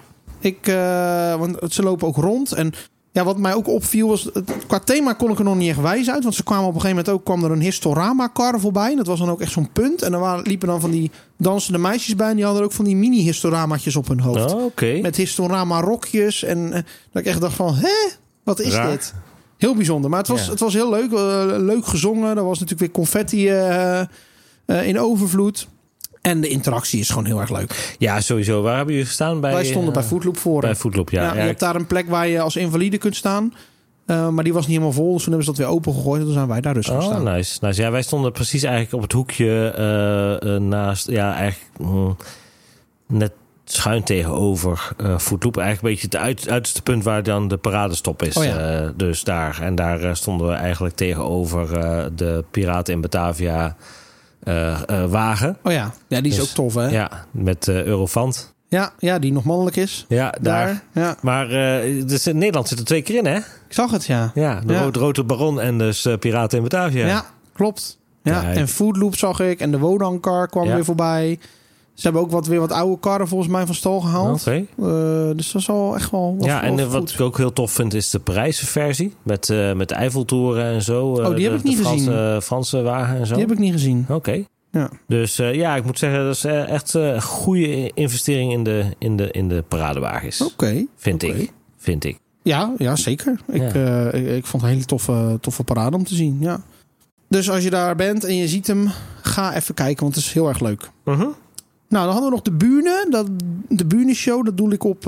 Want ze lopen ook rond. En ja, wat mij ook opviel was, qua thema kon ik er nog niet echt wijs uit. Want ze kwamen op een gegeven moment ook, kwam er een Historama-kar voorbij. En dat was dan ook echt zo'n punt. En dan liepen dan van die dansende meisjes bij. En die hadden ook van die mini-Historamaatjes op hun hoofd. Oh, okay. Met Historama-rokjes. En dat ik echt dacht van, wat is dit? Heel bijzonder. Maar het was heel leuk. Leuk gezongen. Er was natuurlijk weer confetti in overvloed. En de interactie is gewoon heel erg leuk. Ja, sowieso. Waar hebben jullie gestaan? Wij stonden bij Foodloop voor. Bij Foodloop, ja. Je hebt daar een plek waar je als invalide kunt staan. Maar die was niet helemaal vol. Dus toen hebben ze dat weer open gegooid. En toen zijn wij daar dus gaan staan. Nice. Ja, wij stonden precies eigenlijk op het hoekje naast... Ja, eigenlijk net schuin tegenover Foodloop. Eigenlijk een beetje het uiterste punt waar dan de paradestop is. Dus daar. En daar stonden we eigenlijk tegenover de Piraten in Batavia... wagen. Oh ja, die is ook tof, hè? Ja, met Eurofant. Ja, die nog mannelijk is. Ja, daar. Ja. Maar dus in Nederland zit er 2 keer in, hè? Ik zag het, ja. Ja, de Rode Baron en dus Piraten in Batavia. Ja, klopt. Ja, en Foodloop zag ik. En de Wodan-car kwam weer voorbij. Ze hebben ook weer wat oude karren volgens mij van stal gehaald. Okay. Dus dat is al echt wel en wat ik ook heel tof vind is de Parijse versie. Met de Eiffeltoren en zo. Die heb ik niet gezien. Franse wagen en zo. Die heb ik niet gezien. Oké. Ja. Dus ik moet zeggen, dat is echt een goede investering in de paradewagens. Oké. Vind ik. Ja, zeker. Ik vond het een hele toffe parade om te zien. Ja. Dus als je daar bent en je ziet hem, ga even kijken, want het is heel erg leuk. Nou, dan hadden we nog de Bühne. De Bühne-show, dat doe ik op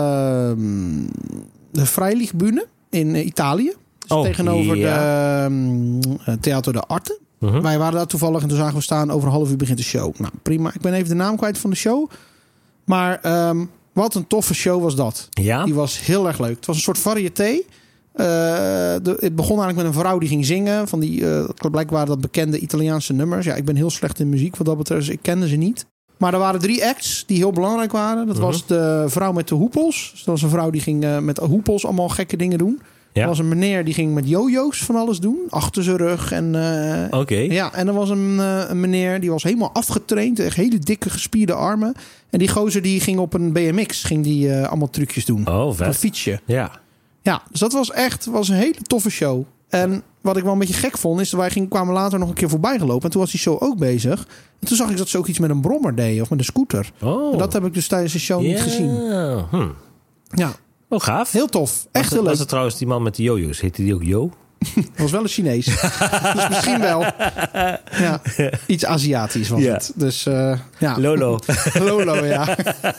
de Freilichtbühne in Italië. Dus tegenover de Theater de Arte. Wij waren daar toevallig en toen zagen we staan, over een half uur begint de show. Nou, prima. Ik ben even de naam kwijt van de show. Maar wat een toffe show was dat. Ja? Die was heel erg leuk. Het was een soort variété. Het begon eigenlijk met een vrouw die ging zingen. Van die, blijkbaar dat bekende Italiaanse nummers. Ja, ik ben heel slecht in muziek wat dat betreft, dus ik kende ze niet. Maar er waren 3 acts die heel belangrijk waren. Dat was de vrouw met de hoepels. Dus dat was een vrouw die ging met hoepels allemaal gekke dingen doen. Ja. Er was een meneer die ging met jojo's van alles doen. Achter zijn rug. Ja, en er was een meneer die was helemaal afgetraind. Echt hele dikke gespierde armen. En die gozer die ging op een BMX. Ging die allemaal trucjes doen. Oh, vet. Op een fietsje. Ja, dus dat was een hele toffe show. En wat ik wel een beetje gek vond, is wij kwamen later nog een keer voorbij gelopen. En toen was die show ook bezig. En toen zag ik dat ze ook iets met een brommer deden. Of met een scooter. Oh. En dat heb ik dus tijdens de show niet gezien. Ja. Oh, gaaf. Heel tof. Echt heel leuk. Was het trouwens die man met de jojo's? Heette die ook Jo? Dat was wel een Chinees. Dus misschien wel. Ja, iets Aziatisch was het. Dus ja. Lolo. Lolo, ja.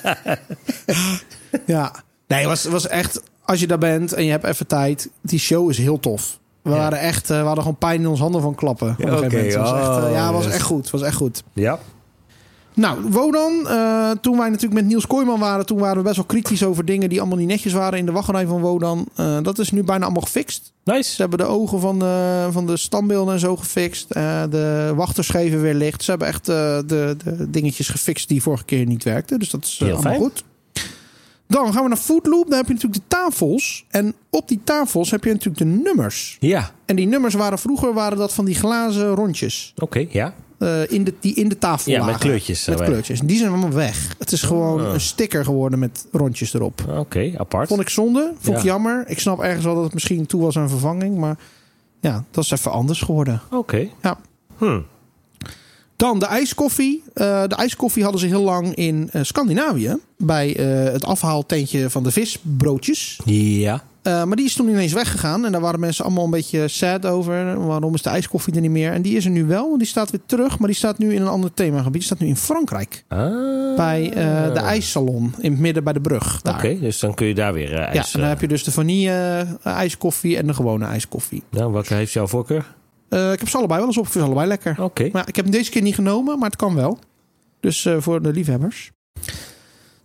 Ja. Nee, het was echt... Als je daar bent en je hebt even tijd... Die show is heel tof. We hadden gewoon pijn in ons handen van klappen. Ja, het was echt goed. Het was echt goed. Ja. Nou, Wodan. Toen wij natuurlijk met Niels Kooijman waren... toen waren we best wel kritisch over dingen... die allemaal niet netjes waren in de wachtrij van Wodan. Dat is nu bijna allemaal gefixt. Nice. Ze hebben de ogen van de standbeelden en zo gefixt. De wachters geven weer licht. Ze hebben echt de dingetjes gefixt die vorige keer niet werkten. Dus dat is allemaal fijn. Goed. Dan gaan we naar Foodloop. Dan heb je natuurlijk de tafels. En op die tafels heb je natuurlijk de nummers. Ja. En die nummers waren dat van die glazen rondjes. Oké, ja. Die in de tafel lagen. Ja, met kleurtjes. Met kleurtjes. En die zijn allemaal weg. Het is gewoon een sticker geworden met rondjes erop. Oké, apart. Vond ik zonde. Vond ik jammer. Ik snap ergens wel dat het misschien toe was aan vervanging. Maar ja, dat is even anders geworden. Oké. Ja. Dan de ijskoffie. De ijskoffie hadden ze heel lang in Scandinavië. Bij het afhaaltentje van de visbroodjes. Ja. Maar die is toen ineens weggegaan. En daar waren mensen allemaal een beetje sad over. Waarom is de ijskoffie er niet meer? En die is er nu wel. Want die staat weer terug. Maar die staat nu in een ander themagebied. Die staat nu in Frankrijk. Bij de ijssalon. In het midden bij de brug. Oké, dus dan kun je daar weer ijs... Ja, en dan heb je dus de vanille ijskoffie en de gewone ijskoffie. Nou, welke heeft jouw voorkeur? Ik heb ze allebei wel eens op. Ik vind ze allebei lekker. Oké. Maar ik heb hem deze keer niet genomen. Maar het kan wel. Dus voor de liefhebbers.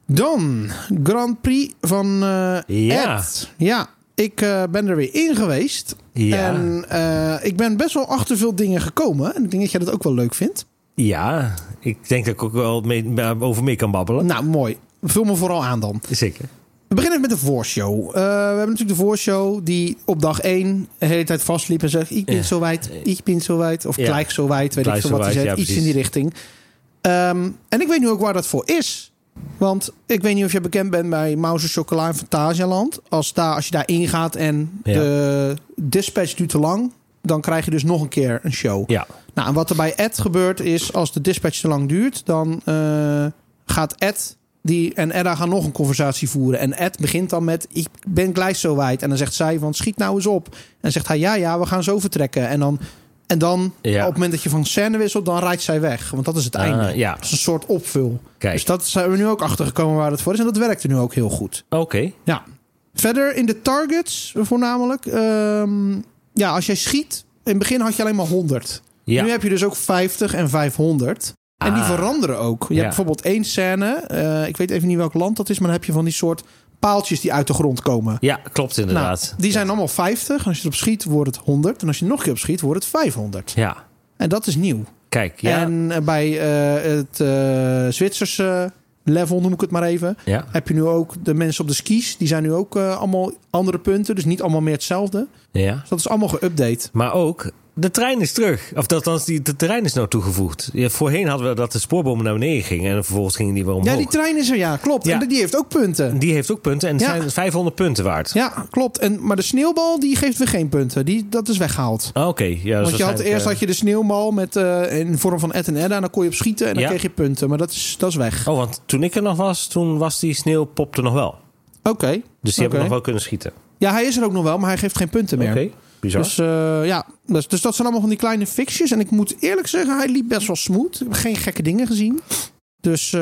Dan Grand Prix van Ed. Ja, ik ben er weer in geweest. Ja. En ik ben best wel achter veel dingen gekomen. En ik denk dat jij dat ook wel leuk vindt. Ja, ik denk dat ik ook wel over mee kan babbelen. Nou, mooi. Vul me vooral aan dan. Zeker. We beginnen met de voorshow. We hebben natuurlijk de voorshow die op dag 1 de hele tijd vastliep en zegt: ik ben zo wijd, ik ben zo wijd. Of gelijk zo wijd, weet ik veel wat hij zegt. Iets in die richting. En ik weet nu ook waar dat voor is. Want ik weet niet of je bekend bent bij Mouser Chocola in Fantasialand. Als je daar ingaat en de dispatch duurt te lang, dan krijg je dus nog een keer een show. Ja. Nou, en wat er bij Ed gebeurt is, als de dispatch te lang duurt, dan gaat Ed en Edda gaan nog een conversatie voeren. En Ed begint dan met: ik ben gelijk zo wijd. En dan zegt zij van: schiet nou eens op. En dan zegt hij: ja, we gaan zo vertrekken. En dan op het moment dat je van scène wisselt, dan rijdt zij weg. Want dat is het einde. Ja. Dat is een soort opvul. Kijk. Dus dat zijn we nu ook achtergekomen waar het voor is. En dat werkte nu ook heel goed. Oké. Ja. Verder in de targets voornamelijk. Als jij schiet, in het begin had je alleen maar 100. Ja. Nu heb je dus ook 50 en 500. En die veranderen ook. Je hebt bijvoorbeeld 1 scène. Ik weet even niet welk land dat is. Maar dan heb je van die soort paaltjes die uit de grond komen. Ja, klopt inderdaad. Nou, die zijn allemaal 50. En als je erop schiet, wordt het 100. En als je nog een keer op schiet, wordt het 500. Ja. En dat is nieuw. Kijk, ja. En bij het Zwitserse level, noem ik het maar even, heb je nu ook de mensen op de skis. Die zijn nu ook allemaal andere punten. Dus niet allemaal meer hetzelfde. Ja. Dus dat is allemaal geüpdate. Maar ook, de trein is terug. Of althans, de trein is nou toegevoegd. Ja, voorheen hadden we dat de spoorbomen naar beneden gingen. En vervolgens gingen die weer omhoog. Ja, die trein is er, ja, klopt. Ja. En die heeft ook punten. Die heeft ook punten en het zijn 500 punten waard. Ja, klopt. Maar de sneeuwbal, die geeft weer geen punten. Dat is weggehaald. Oké. Ja, want eerst had je de sneeuwbal met in vorm van Ed en Edda. En dan kon je op schieten en dan kreeg je punten. Maar dat is weg. Oh, want toen ik er nog was, toen was die sneeuwpop er nog wel. Oké. Dus die hebben nog wel kunnen schieten. Ja, hij is er ook nog wel, maar hij geeft geen punten meer. Oké. Bizar. Dus dat zijn allemaal van die kleine fixjes. En ik moet eerlijk zeggen, hij liep best wel smooth. Ik heb geen gekke dingen gezien. Dus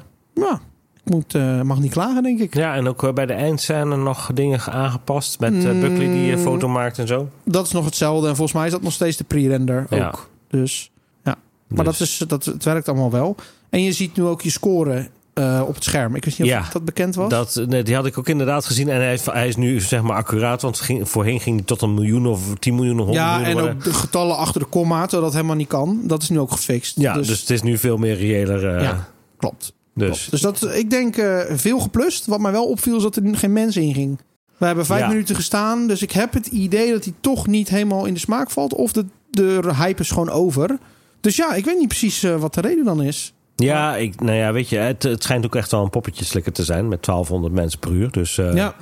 ik mag niet klagen, denk ik. Ja, en ook bij de eindscène nog dingen aangepast. Met Buckley die een foto maakt en zo. Dat is nog hetzelfde. En volgens mij is dat nog steeds de pre-render ook. Dus ja. Maar het werkt allemaal wel. En je ziet nu ook je score op het scherm. Ik wist niet of dat bekend was. Die had ik ook inderdaad gezien. En hij is nu zeg maar accuraat. Want voorheen ging hij tot 1 miljoen of 10 miljoen of 100 miljoen. Ja, en ook de getallen achter de komma, terwijl dat helemaal niet kan. Dat is nu ook gefixt. Ja, dus het is nu veel meer reëler. Ja, klopt. Dus ik denk veel geplust. Wat mij wel opviel is dat er geen mens in ging. We hebben 5 minuten gestaan. Dus ik heb het idee dat hij toch niet helemaal in de smaak valt. Of de hype is gewoon over. Dus ja, ik weet niet precies wat de reden dan is. Ja, weet je, het schijnt ook echt wel een poppetjeslikker te zijn. Met 1200 mensen per uur. Dus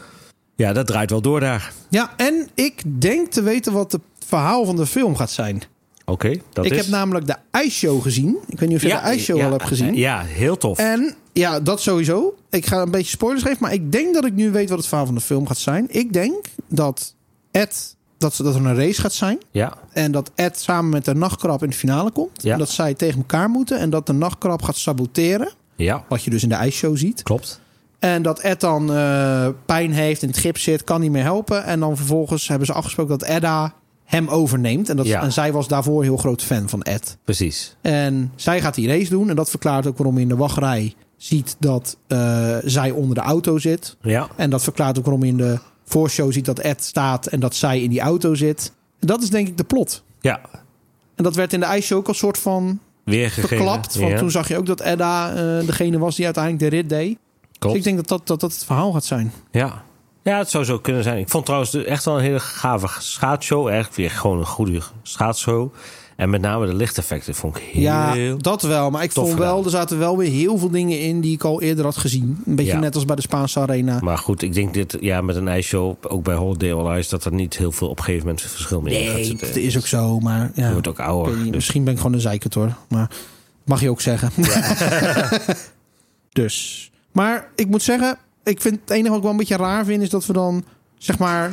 ja, dat draait wel door daar. Ja, en ik denk te weten wat het verhaal van de film gaat zijn. Oké, ik heb namelijk de ijsshow gezien. Ik weet niet of je de ijsshow al hebt gezien. Ja, heel tof. En ja, dat sowieso. Ik ga een beetje spoilers geven. Maar ik denk dat ik nu weet wat het verhaal van de film gaat zijn. Ik denk dat dat er een race gaat zijn. Ja. En dat Ed samen met de nachtkrab in de finale komt. Ja. En dat zij tegen elkaar moeten. En dat de nachtkrab gaat saboteren. Ja. Wat je dus in de ijsshow ziet. Klopt. En dat Ed dan pijn heeft, in het gips zit, kan niet meer helpen. En dan vervolgens hebben ze afgesproken dat Edda hem overneemt. En zij was daarvoor heel groot fan van Ed. Precies. En zij gaat die race doen. En dat verklaart ook waarom je in de wachtrij ziet dat zij onder de auto zit. Ja. En dat verklaart ook waarom je in de voorshow ziet dat Ed staat en dat zij in die auto zit. En dat is denk ik de plot. Ja. En dat werd in de ijsshow ook al soort van weergegeven. Verklapt. Want toen zag je ook dat Edda degene was die uiteindelijk de rit deed. Dus ik denk dat het verhaal gaat zijn. Ja. Ja, het zou zo kunnen zijn. Ik vond trouwens echt wel een hele gave schaatsshow. Eigenlijk weer gewoon een goede schaatsshow. En met name de lichteffecten vond ik heel Ja, dat wel. Maar ik vond wel, er zaten wel weer heel veel dingen in die ik al eerder had gezien. Een beetje net als bij de Spaanse Arena. Maar goed, ik denk met een ijsshow, ook bij Holiday All Ice, dat er niet heel veel op een gegeven moment verschil meer in gaat zitten. Nee, dat is ook zo. Maar ja, je wordt ook ouder. Dus. Misschien ben ik gewoon een zeikert hoor. Maar mag je ook zeggen. Ja. Dus. Maar ik moet zeggen, ik vind het enige wat ik wel een beetje raar vind, is dat we dan zeg maar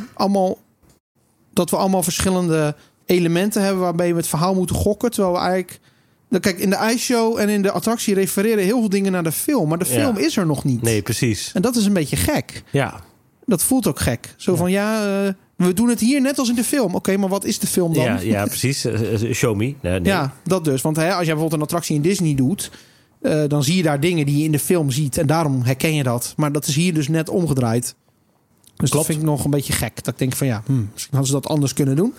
allemaal verschillende elementen hebben waarbij we het verhaal moeten gokken. Terwijl we eigenlijk... Kijk, in de ijsshow en in de attractie refereren heel veel dingen naar de film. Maar de film is er nog niet. Nee, precies. En dat is een beetje gek. Ja. Dat voelt ook gek. Zo van, we doen het hier net als in de film. Oké, maar wat is de film dan? Ja precies. Show me. Nee. Ja, dat dus. Want als jij bijvoorbeeld een attractie in Disney doet, dan zie je daar dingen die je in de film ziet. En daarom herken je dat. Maar dat is hier dus net omgedraaid. Dus dat vind ik nog een beetje gek. Dat ik denk van misschien hadden ze dat anders kunnen doen.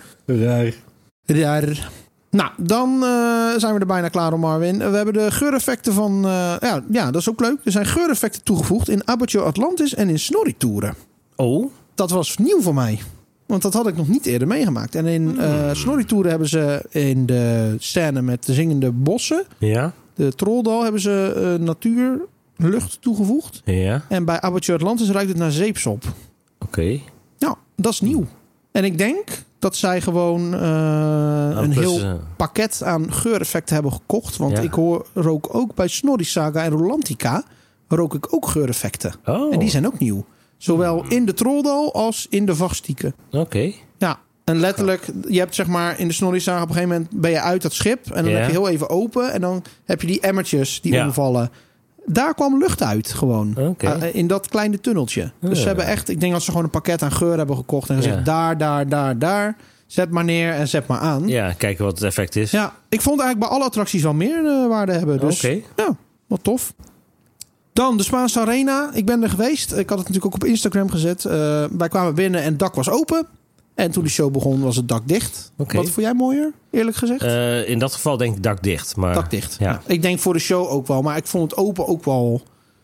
Raar. Nou, dan zijn we er bijna klaar om, Marvin. We hebben de geureffecten van... dat is ook leuk. Er zijn geureffecten toegevoegd in Aperture Atlantis en in Snorri-toeren. Oh. Dat was nieuw voor mij. Want dat had ik nog niet eerder meegemaakt. En in Snorri-toeren hebben ze in de scène met de zingende bossen... Ja. De Trolldal hebben ze natuurlucht toegevoegd. Ja. En bij Aperture Atlantis ruikt het naar zeepsop. Oké. Ja, dat is nieuw. En ik denk dat zij gewoon een heel pakket aan geureffecten hebben gekocht. Want ik rook ook bij Snorri Saga en Rolantica rook ik ook geureffecten. Oh. En die zijn ook nieuw. Zowel in de Trolldal als in de Vachtstieken. Oké. Ja, en letterlijk, je hebt zeg maar in de Snorri Saga op een gegeven moment ben je uit dat schip. En dan heb je heel even open. En dan heb je die emmertjes die omvallen. Daar kwam lucht uit gewoon. Okay. In dat kleine tunneltje. Dus ze hebben echt, ik denk dat ze gewoon een pakket aan geur hebben gekocht. En gezegd daar. Zet maar neer en zet maar aan. Ja, kijken wat het effect is. Ja, ik vond eigenlijk bij alle attracties wel meer waarde hebben. Dus ja, wat tof. Dan de Spaanse Arena. Ik ben er geweest. Ik had het natuurlijk ook op Instagram gezet. Wij kwamen binnen en het dak was open. En toen de show begon was het dak dicht. Wat vond jij mooier, eerlijk gezegd? In dat geval denk ik dak dicht. Maar... Dak dicht, ja. Ik denk voor de show ook wel. Maar ik vond het open ook wel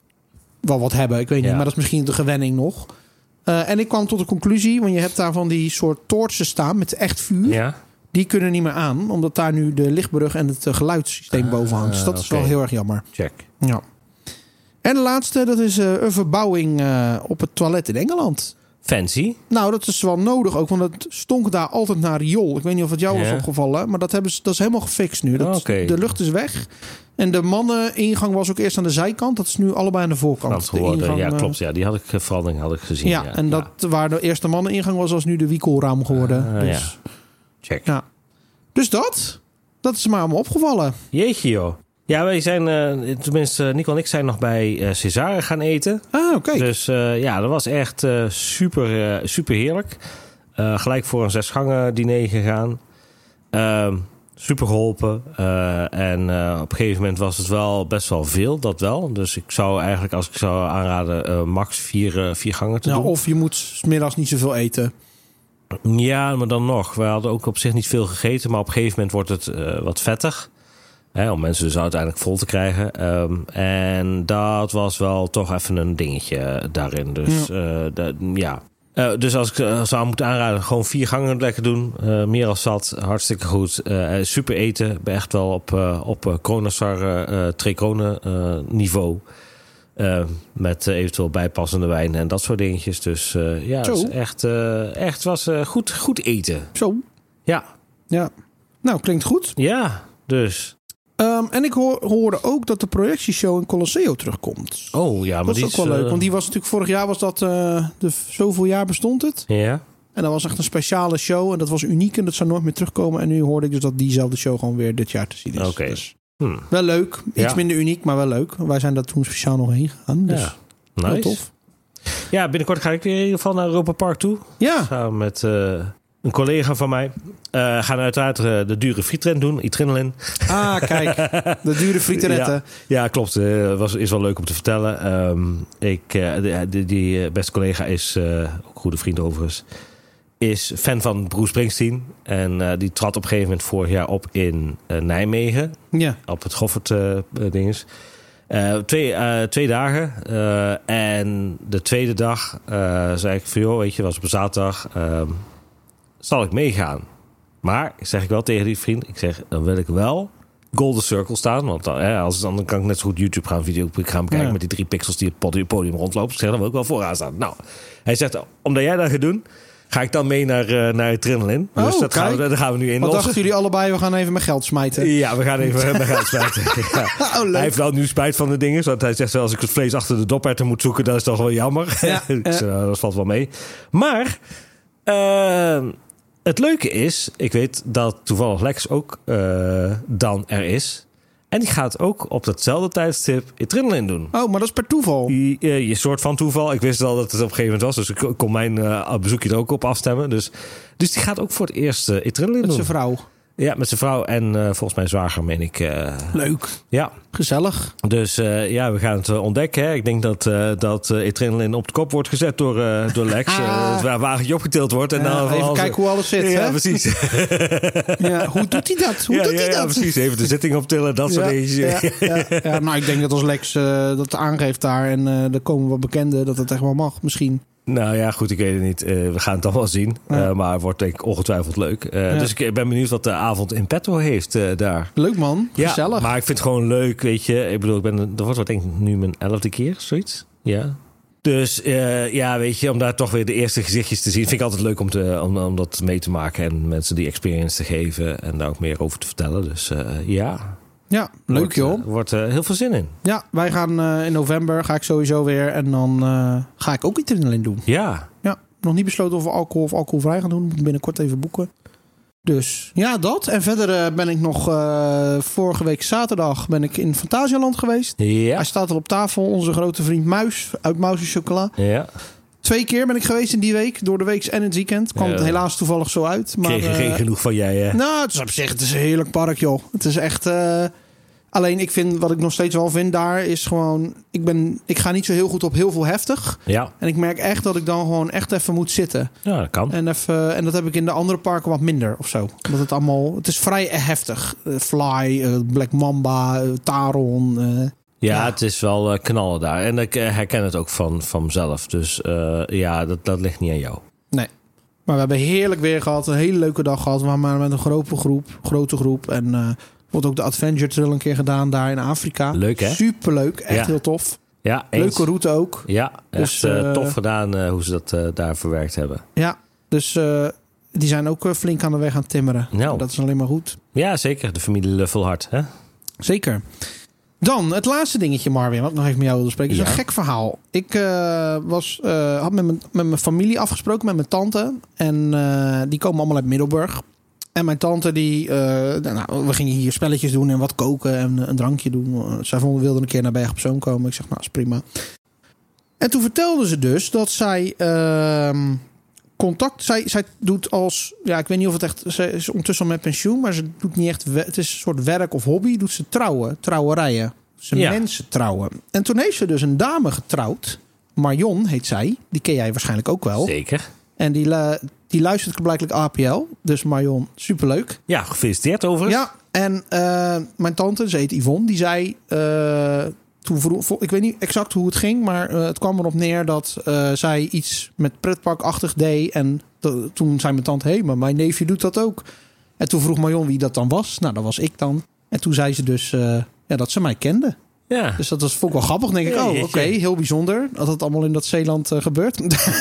wat hebben. Ik weet niet, maar dat is misschien de gewenning nog. En ik kwam tot de conclusie, want je hebt daar van die soort toortsen staan met echt vuur. Ja. Die kunnen niet meer aan, omdat daar nu de lichtbrug en het geluidssysteem boven hangt. Dus dat is wel heel erg jammer. Check. Ja. En de laatste, dat is een verbouwing op het toilet in Engeland. Fancy. Nou, dat is wel nodig ook, want het stonk daar altijd naar riool. Ik weet niet of het jou was opgevallen, maar dat is helemaal gefixt nu. De lucht is weg. En de manneningang was ook eerst aan de zijkant. Dat is nu allebei aan de voorkant. Ja, klopt. Ja, die verandering had ik gezien. Ja, en dat waar de eerste manneningang was nu de wikelraam geworden. Dus, check. Ja. Dus dat is me allemaal opgevallen. Jeetje joh. Ja, wij zijn, tenminste Nico en ik zijn nog bij Cesare gaan eten. Ah, oké. Dus dat was echt super heerlijk. Gelijk voor een 6-gangen diner gegaan. Super geholpen. En op een gegeven moment was het wel best wel veel, dat wel. Dus ik zou eigenlijk, als ik zou aanraden, max 4 gangen te doen. Of je moet 's middags niet zoveel eten. Ja, maar dan nog. We hadden ook op zich niet veel gegeten, maar op een gegeven moment wordt het wat vettig. Om mensen dus uiteindelijk vol te krijgen. En dat was wel toch even een dingetje daarin. Dus dus als ik zou moeten aanraden, gewoon 4 gangen lekker doen. Meer als zat, hartstikke goed. Super eten, ben echt wel op Kronasar 3 kronen niveau. Met eventueel bijpassende wijn en dat soort dingetjes. Dus het is echt was goed eten. Zo. Ja. Nou, klinkt goed. Ja, dus... en ik hoorde ook dat de projectieshow in Colosseo terugkomt. Oh ja, maar dat is ook wel leuk. Want die was natuurlijk vorig jaar, was dat zoveel jaar bestond het. Ja. En dat was echt een speciale show. En dat was uniek en dat zou nooit meer terugkomen. En nu hoorde ik dus dat diezelfde show gewoon weer dit jaar te zien is. Oké. Dus wel leuk. Iets minder uniek, maar wel leuk. Wij zijn daar toen speciaal nog heen gegaan. Dus nice. Heel tof. Ja, binnenkort ga ik weer in ieder geval naar Europa Park toe. Ja. Samen met... een collega van mij gaan uiteraard de dure frietren doen, Adrenaline. Ah, kijk, de dure frieteretten. Ja, klopt. Is wel leuk om te vertellen. Die beste collega is, ook goede vriend overigens, is fan van Bruce Springsteen. En die trad op een gegeven moment vorig jaar op in Nijmegen. Ja. Op het Goffert-dinges. 2 dagen. En de tweede dag zei ik van, joh, weet je, was op een zaterdag... zal ik meegaan? Maar, zeg ik wel tegen die vriend, ik zeg, dan wil ik wel Golden Circle staan. Want dan kan ik net zo goed YouTube gaan bekijken met die 3 pixels die het podium rondlopen. Ik zeg, dan wil ik wel vooraan staan. Nou, hij zegt, omdat jij dat gaat doen, ga ik dan mee naar Adrenaline. Dus dat gaan we nu inlossen. Wat dachten jullie allebei, we gaan even met geld smijten? Ja, we gaan even met geld smijten. Ja. Hij heeft wel nu spijt van de dingen. Want hij zegt, als ik het vlees achter de doperwten moet zoeken, dat is toch wel jammer. Ja. Dat valt wel mee. Maar... het leuke is, ik weet dat toevallig Lex ook dan er is. En die gaat ook op datzelfde tijdstip Adrenaline doen. Oh, maar dat is per toeval? Je soort van toeval. Ik wist al dat het op een gegeven moment was. Dus ik kon mijn bezoekje er ook op afstemmen. Dus die gaat ook voor het eerst Adrenaline doen. Met zijn vrouw? Ja, met zijn vrouw en volgens mij zwager, meen ik. Leuk. Ja. Gezellig. Dus we gaan het ontdekken. Hè. Ik denk dat adrenaline op de kop wordt gezet door Lex. Het wagentje opgetild wordt. En dan even kijken hoe alles zit. Ja, hè? Precies. Hoe doet hij dat? Hoe doet hij dat? Ja, precies. Even de zitting optillen, dat soort dingen. Ja, nou, ik denk dat als Lex dat aangeeft daar en er komen wat bekenden, dat het echt wel mag, misschien. Nou ja, goed, ik weet het niet. We gaan het dan wel zien. Maar het wordt denk ik ongetwijfeld leuk. Dus ik ben benieuwd wat de avond in petto heeft daar. Leuk man, gezellig. Ja, maar ik vind het gewoon leuk, weet je. Ik bedoel, dat wordt denk ik nu mijn 11e keer, zoiets. Ja. Dus weet je, om daar toch weer de eerste gezichtjes te zien, vind ik altijd leuk om dat mee te maken en mensen die experience te geven en daar ook meer over te vertellen. Dus ja. Ja, leuk joh. Wordt heel veel zin in. Ja, wij gaan in november, ga ik sowieso weer. En dan ga ik ook iets erin doen. Ja. Ja, nog niet besloten of we alcohol of alcoholvrij gaan doen. Moet binnenkort even boeken. Dus ja, dat. En verder ben ik nog vorige week zaterdag ben ik in Fantasialand geweest. Ja. Hij staat er op tafel, onze grote vriend Muis uit Muis Chocola. Ja. 2 keer ben ik geweest in die week. Door de week en het weekend. Kwam het helaas toevallig zo uit. Maar, kreeg je geen genoeg van jij, hè? Nou, het is op zich het is een heerlijk park, joh. Het is echt... alleen ik vind, wat ik nog steeds wel vind daar, is gewoon... Ik ga niet zo heel goed op heel veel heftig. Ja. En ik merk echt dat ik dan gewoon echt even moet zitten. Ja, dat kan. En dat heb ik in de andere parken wat minder of zo. Omdat het allemaal... Het is vrij heftig. Fly, Black Mamba, Taron... Ja, het is wel knallen daar. En ik herken het ook van mezelf. Dus dat ligt niet aan jou. Nee. Maar we hebben heerlijk weer gehad. Een hele leuke dag gehad. We waren met een grote groep. En wordt ook de Adventure Trail een keer gedaan daar in Afrika. Leuk, hè? Superleuk. Echt heel tof. Ja, eens. Leuke route ook. Ja, dus, tof gedaan hoe ze dat daar verwerkt hebben. Ja, dus die zijn ook flink aan de weg aan timmeren. Nou. Dat is alleen maar goed. Ja, zeker. De familie Luffelhart, hè? Zeker. Dan, het laatste dingetje, Marvin, wat ik nog even met jou wilde spreken. Is een gek verhaal. Ik had met mijn familie afgesproken, met mijn tante. En die komen allemaal uit Middelburg. En mijn tante, we gingen hier spelletjes doen en wat koken en een drankje doen. Zij wilde een keer naar Berg op Zoom komen. Ik zeg, nou, is prima. En toen vertelde ze dus dat zij zij doet als... Ja, ik weet niet of het echt... Ze is ondertussen al met pensioen, maar ze doet niet echt... Het is een soort werk of hobby. Doet ze trouwerijen. Mensen trouwen. En toen heeft ze dus een dame getrouwd. Marion heet zij. Die ken jij waarschijnlijk ook wel. Zeker. En die luistert blijkbaar APL. Dus Marion, superleuk. Ja, gefeliciteerd overigens. Ja, en mijn tante, ze heet Yvonne, die zei... Toen ik weet niet exact hoe het ging, maar het kwam erop neer dat zij iets met pretparkachtig deed. En toen zei mijn tante, maar mijn neefje doet dat ook. En toen vroeg Marion wie dat dan was. Nou, dat was ik dan. En toen zei ze dus dat ze mij kende. Ja. Dus dat vond ik wel grappig. Dan denk ik, oké, heel bijzonder dat het allemaal in dat Zeeland gebeurt.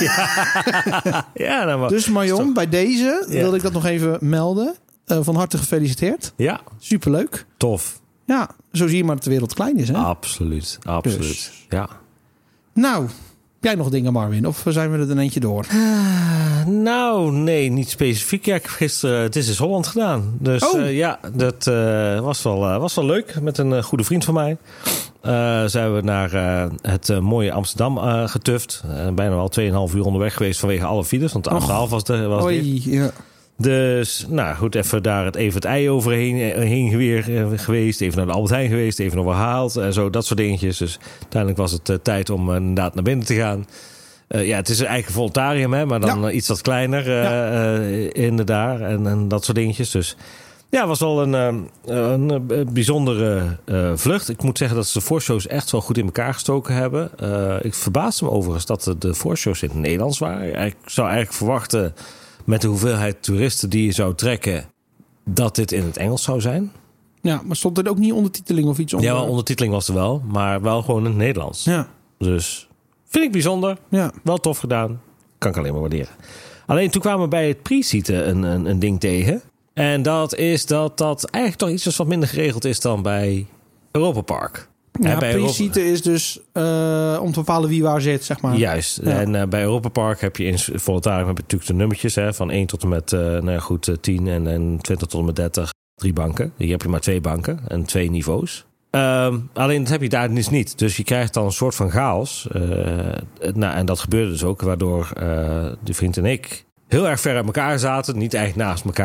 Ja, nou, dus Marion, bij deze wilde ik dat nog even melden. Van harte gefeliciteerd. Ja. Superleuk. Tof. Ja, zo zie je maar dat de wereld klein is, hè? Absoluut. Dus. Ja. Nou, heb jij nog dingen, Marvin? Of zijn we er een eentje door? Nou, nee, niet specifiek. Ja, ik heb gisteren This is Holland gedaan. Dus dat was wel leuk. Met een goede vriend van mij. Zijn we naar het mooie Amsterdam getuft. Bijna al 2,5 uur onderweg geweest vanwege alle files. Want de A12 was dit. Ja. Dus, nou goed, even daar het ei overheen weer geweest. Even naar de Albert Heijn geweest. Even nog herhaald. Zo, dat soort dingetjes. Dus uiteindelijk was het tijd om inderdaad naar binnen te gaan. Het is eigenlijk een Voltarium, hè, maar dan iets wat kleiner inderdaad. En dat soort dingetjes. Dus ja, het was wel een bijzondere vlucht. Ik moet zeggen dat ze de voorshows echt wel goed in elkaar gestoken hebben. Ik verbaasde me overigens dat de voorshows in het Nederlands waren. Ik zou eigenlijk verwachten, met de hoeveelheid toeristen die je zou trekken, dat dit in het Engels zou zijn. Ja, maar stond er ook niet ondertiteling of iets onder? Ja, ondertiteling was er wel, maar wel gewoon in het Nederlands. Ja. Dus vind ik bijzonder. Ja. Wel tof gedaan. Kan ik alleen maar waarderen. Alleen toen kwamen we bij het pre-seaten een ding tegen. En dat is dat eigenlijk toch iets wat minder geregeld is dan bij Europa Park. Ja, pre-seaten is dus om te bepalen wie waar zit, zeg maar. Juist. Ja. En bij Europa Park heb je in Voltarium natuurlijk de nummertjes, hè, van 1 tot en met 10 en 20 tot en met 30. 3 banken. Hier heb je maar 2 banken en 2 niveaus. Alleen dat heb je daar dus niet. Dus je krijgt dan een soort van chaos. En dat gebeurde dus ook, waardoor de vriend en ik heel erg ver uit elkaar zaten. Niet eigenlijk naast elkaar.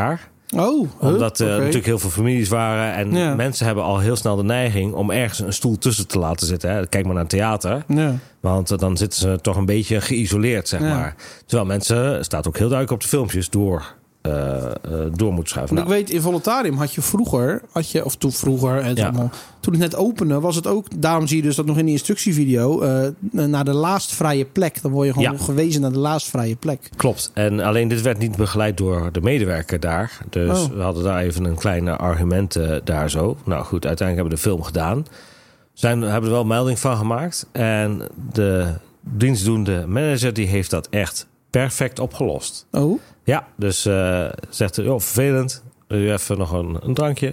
Omdat natuurlijk heel veel families waren. En mensen hebben al heel snel de neiging om ergens een stoel tussen te laten zitten. Hè. Kijk maar naar een theater. Ja. Want dan zitten ze toch een beetje geïsoleerd, zeg maar. Terwijl mensen, staat ook heel duidelijk op de filmpjes, door moeten schuiven. Ik weet, in Voluntarium had je vroeger, toen het net opende, was het ook, daarom zie je dus dat nog in die instructievideo, naar de laatstvrije plek. Dan word je gewoon gewezen naar de laatstvrije plek. Klopt. En alleen dit werd niet begeleid door de medewerker daar. Dus we hadden daar even een kleine argument daar zo. Nou goed, uiteindelijk hebben we de film gedaan. Hebben er wel melding van gemaakt. En de dienstdoende manager die heeft dat echt perfect opgelost. Oh? Ja, dus zegt hij, vervelend. Even nog een drankje.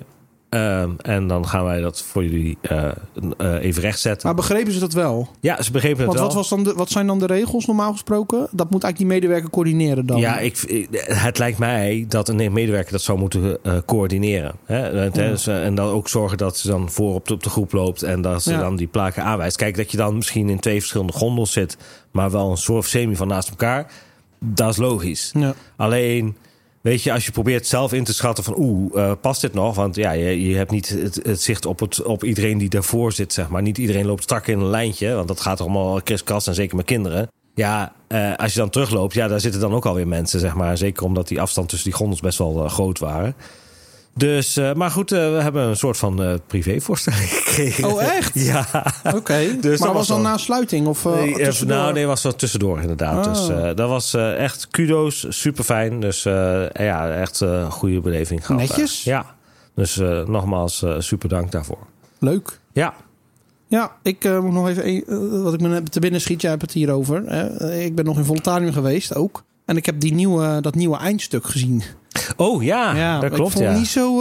En dan gaan wij dat voor jullie even rechtzetten. Maar begrepen ze dat wel? Ja, ze begrepen het wel. Wat zijn dan de regels normaal gesproken? Dat moet eigenlijk die medewerker coördineren dan? Ja, het lijkt mij dat een medewerker dat zou moeten coördineren. Hè? En dan ook zorgen dat ze dan voorop op de groep loopt en dat ze dan die plaken aanwijst. Kijk, dat je dan misschien in 2 verschillende gondels zit, maar wel een soort semi van naast elkaar. Dat is logisch. Ja. Alleen, weet je, als je probeert zelf in te schatten van past dit nog? Want ja, je hebt niet het zicht op iedereen die daarvoor zit, zeg maar. Niet iedereen loopt strak in een lijntje, want dat gaat allemaal kriskras en zeker met kinderen. Ja, als je dan terugloopt, daar zitten dan ook alweer mensen, zeg maar. Zeker omdat die afstand tussen die gondels best wel groot waren. Dus, maar goed, we hebben een soort van privévoorstelling gekregen. Oh, echt? Ja. Oké. Dus maar was dan na sluiting? Of, nee, was dat tussendoor inderdaad. Dus dat was echt kudo's, super fijn. Dus echt een goede beleving gehad. Netjes? Ja. Dus nogmaals, super dank daarvoor. Leuk. Ja. Ja, ik moet nog even wat ik me te binnen schiet. Jij hebt het hierover. Ik ben nog in Voluntarium geweest ook. En ik heb dat nieuwe eindstuk gezien. Oh ja, dat klopt. Ik vond het niet zo...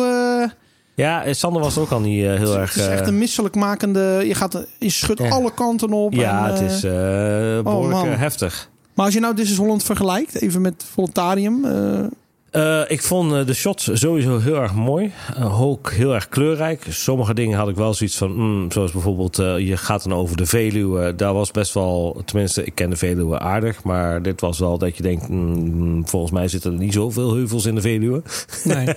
Ja, Sander was ook al niet heel erg... Het is echt een misselijkmakende... Je schudt alle kanten op. Ja, het is behoorlijk heftig. Maar als je nou This is Holland vergelijkt, even met Voluntarium... Ik vond de shots sowieso heel erg mooi. Ook heel erg kleurrijk. Sommige dingen had ik wel zoiets van... zoals bijvoorbeeld, je gaat dan over de Veluwe. Daar was best wel... Tenminste, ik ken de Veluwe aardig. Maar dit was wel dat je denkt... volgens mij zitten er niet zoveel heuvels in de Veluwe. Nee.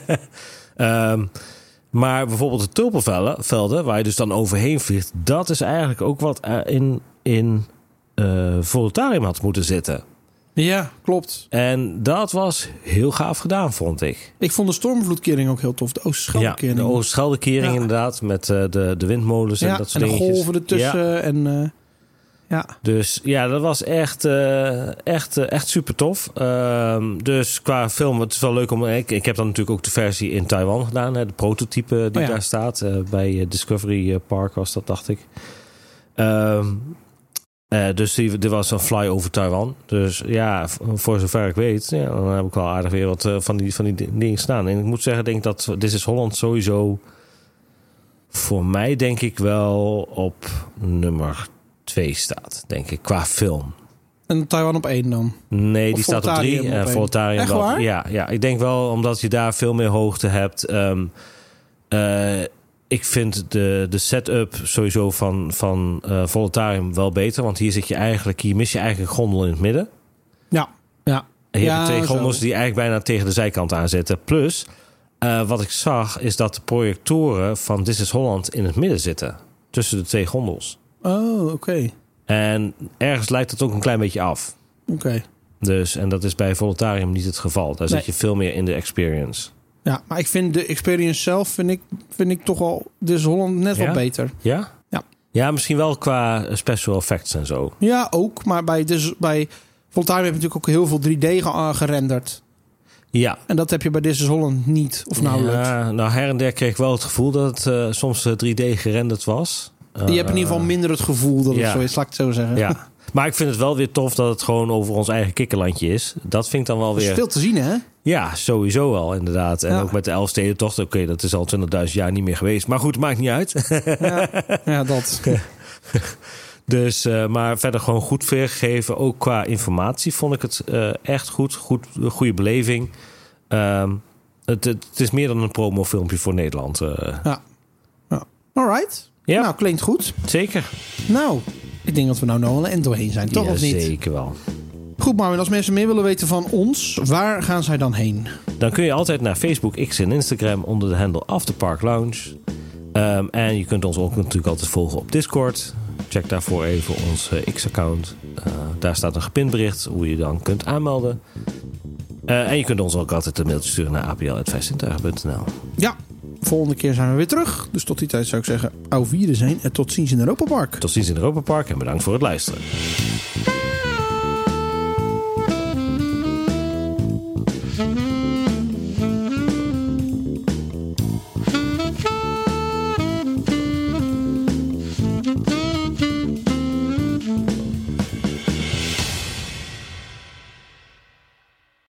Maar bijvoorbeeld de tulpenvelden... waar je dus dan overheen vliegt... dat is eigenlijk ook wat in Voluntarium had moeten zitten. Ja, klopt. En dat was heel gaaf gedaan, vond ik. Ik vond de stormvloedkering ook heel tof. De Oosterscheldekering. Ja, de Oosterscheldekering inderdaad. Met de windmolens en dat soort dingen. En de golven ertussen. Ja. Dus ja, dat was echt super tof. Dus qua film, het is wel leuk om... Ik heb dan natuurlijk ook de versie in Taiwan gedaan. De prototype die daar staat. Bij Discovery Park was dat, dacht ik. Dus er was een fly over Taiwan. Dus ja, voor zover ik weet, dan heb ik wel aardig weer wat van die dingen staan. En ik moet zeggen, denk dat This is Holland sowieso voor mij denk ik wel op nummer 2 staat, denk ik, qua film. En Taiwan op 1 dan? Nee, die staat op 3. Voluntarium echt waar? Ja, ik denk wel, omdat je daar veel meer hoogte hebt. Ik vind de setup sowieso van Voluntarium wel beter. Want hier mis je eigenlijk een gondel in het midden. Ja. En je hebt 2 gondels die eigenlijk bijna tegen de zijkant aan zitten. Plus, wat ik zag, is dat de projectoren van This is Holland in het midden zitten. Tussen de 2 gondels. Oh, oké. En ergens lijkt het ook een klein beetje af. Oké. Dus, en dat is bij Voluntarium niet het geval. Daar zit je veel meer in de experience. Ja, maar ik vind de experience zelf vind ik toch al This is Holland net wat beter. Ja? Ja, misschien wel qua special effects en zo. Ja, ook. Maar bij Voluntarium heb je natuurlijk ook heel veel 3D gerenderd. Ja. En dat heb je bij This is Holland niet, of nauwelijks. Ja, nou her en der kreeg ik wel het gevoel dat het soms 3D gerenderd was. Je hebt in ieder geval minder het gevoel dat het zo is, laat ik het zo zeggen. Ja. Maar ik vind het wel weer tof dat het gewoon over ons eigen kikkerlandje is. Dat vind ik dan wel weer... Dat is veel te zien, hè? Ja, sowieso wel, inderdaad. En ook met de Elfstedentocht. Oké, dat is al 20.000 jaar niet meer geweest. Maar goed, het maakt niet uit. Ja, dat. Dus, maar verder gewoon goed weergegeven. Ook qua informatie vond ik het echt goed. Goede beleving. Het is meer dan een promofilmpje voor Nederland. Ja. Alright. Ja. Nou, klinkt goed. Zeker. Nou, ik denk dat we nou een end doorheen zijn. Toch of niet? Zeker wel. Goed, Marvin, als mensen meer willen weten van ons, waar gaan zij dan heen? Dan kun je altijd naar Facebook, X en Instagram onder de handle Afterpark Lounge. En je kunt ons ook natuurlijk altijd volgen op Discord. Check daarvoor even ons X-account. Daar staat een gepint bericht hoe je dan kunt aanmelden. En je kunt ons ook altijd een mailtje sturen naar apl@vijfzintuigen.nl. Ja, volgende keer zijn we weer terug. Dus tot die tijd zou ik zeggen, auf Wiedersehen en tot ziens in Europa Park. Tot ziens in Europa Park en bedankt voor het luisteren.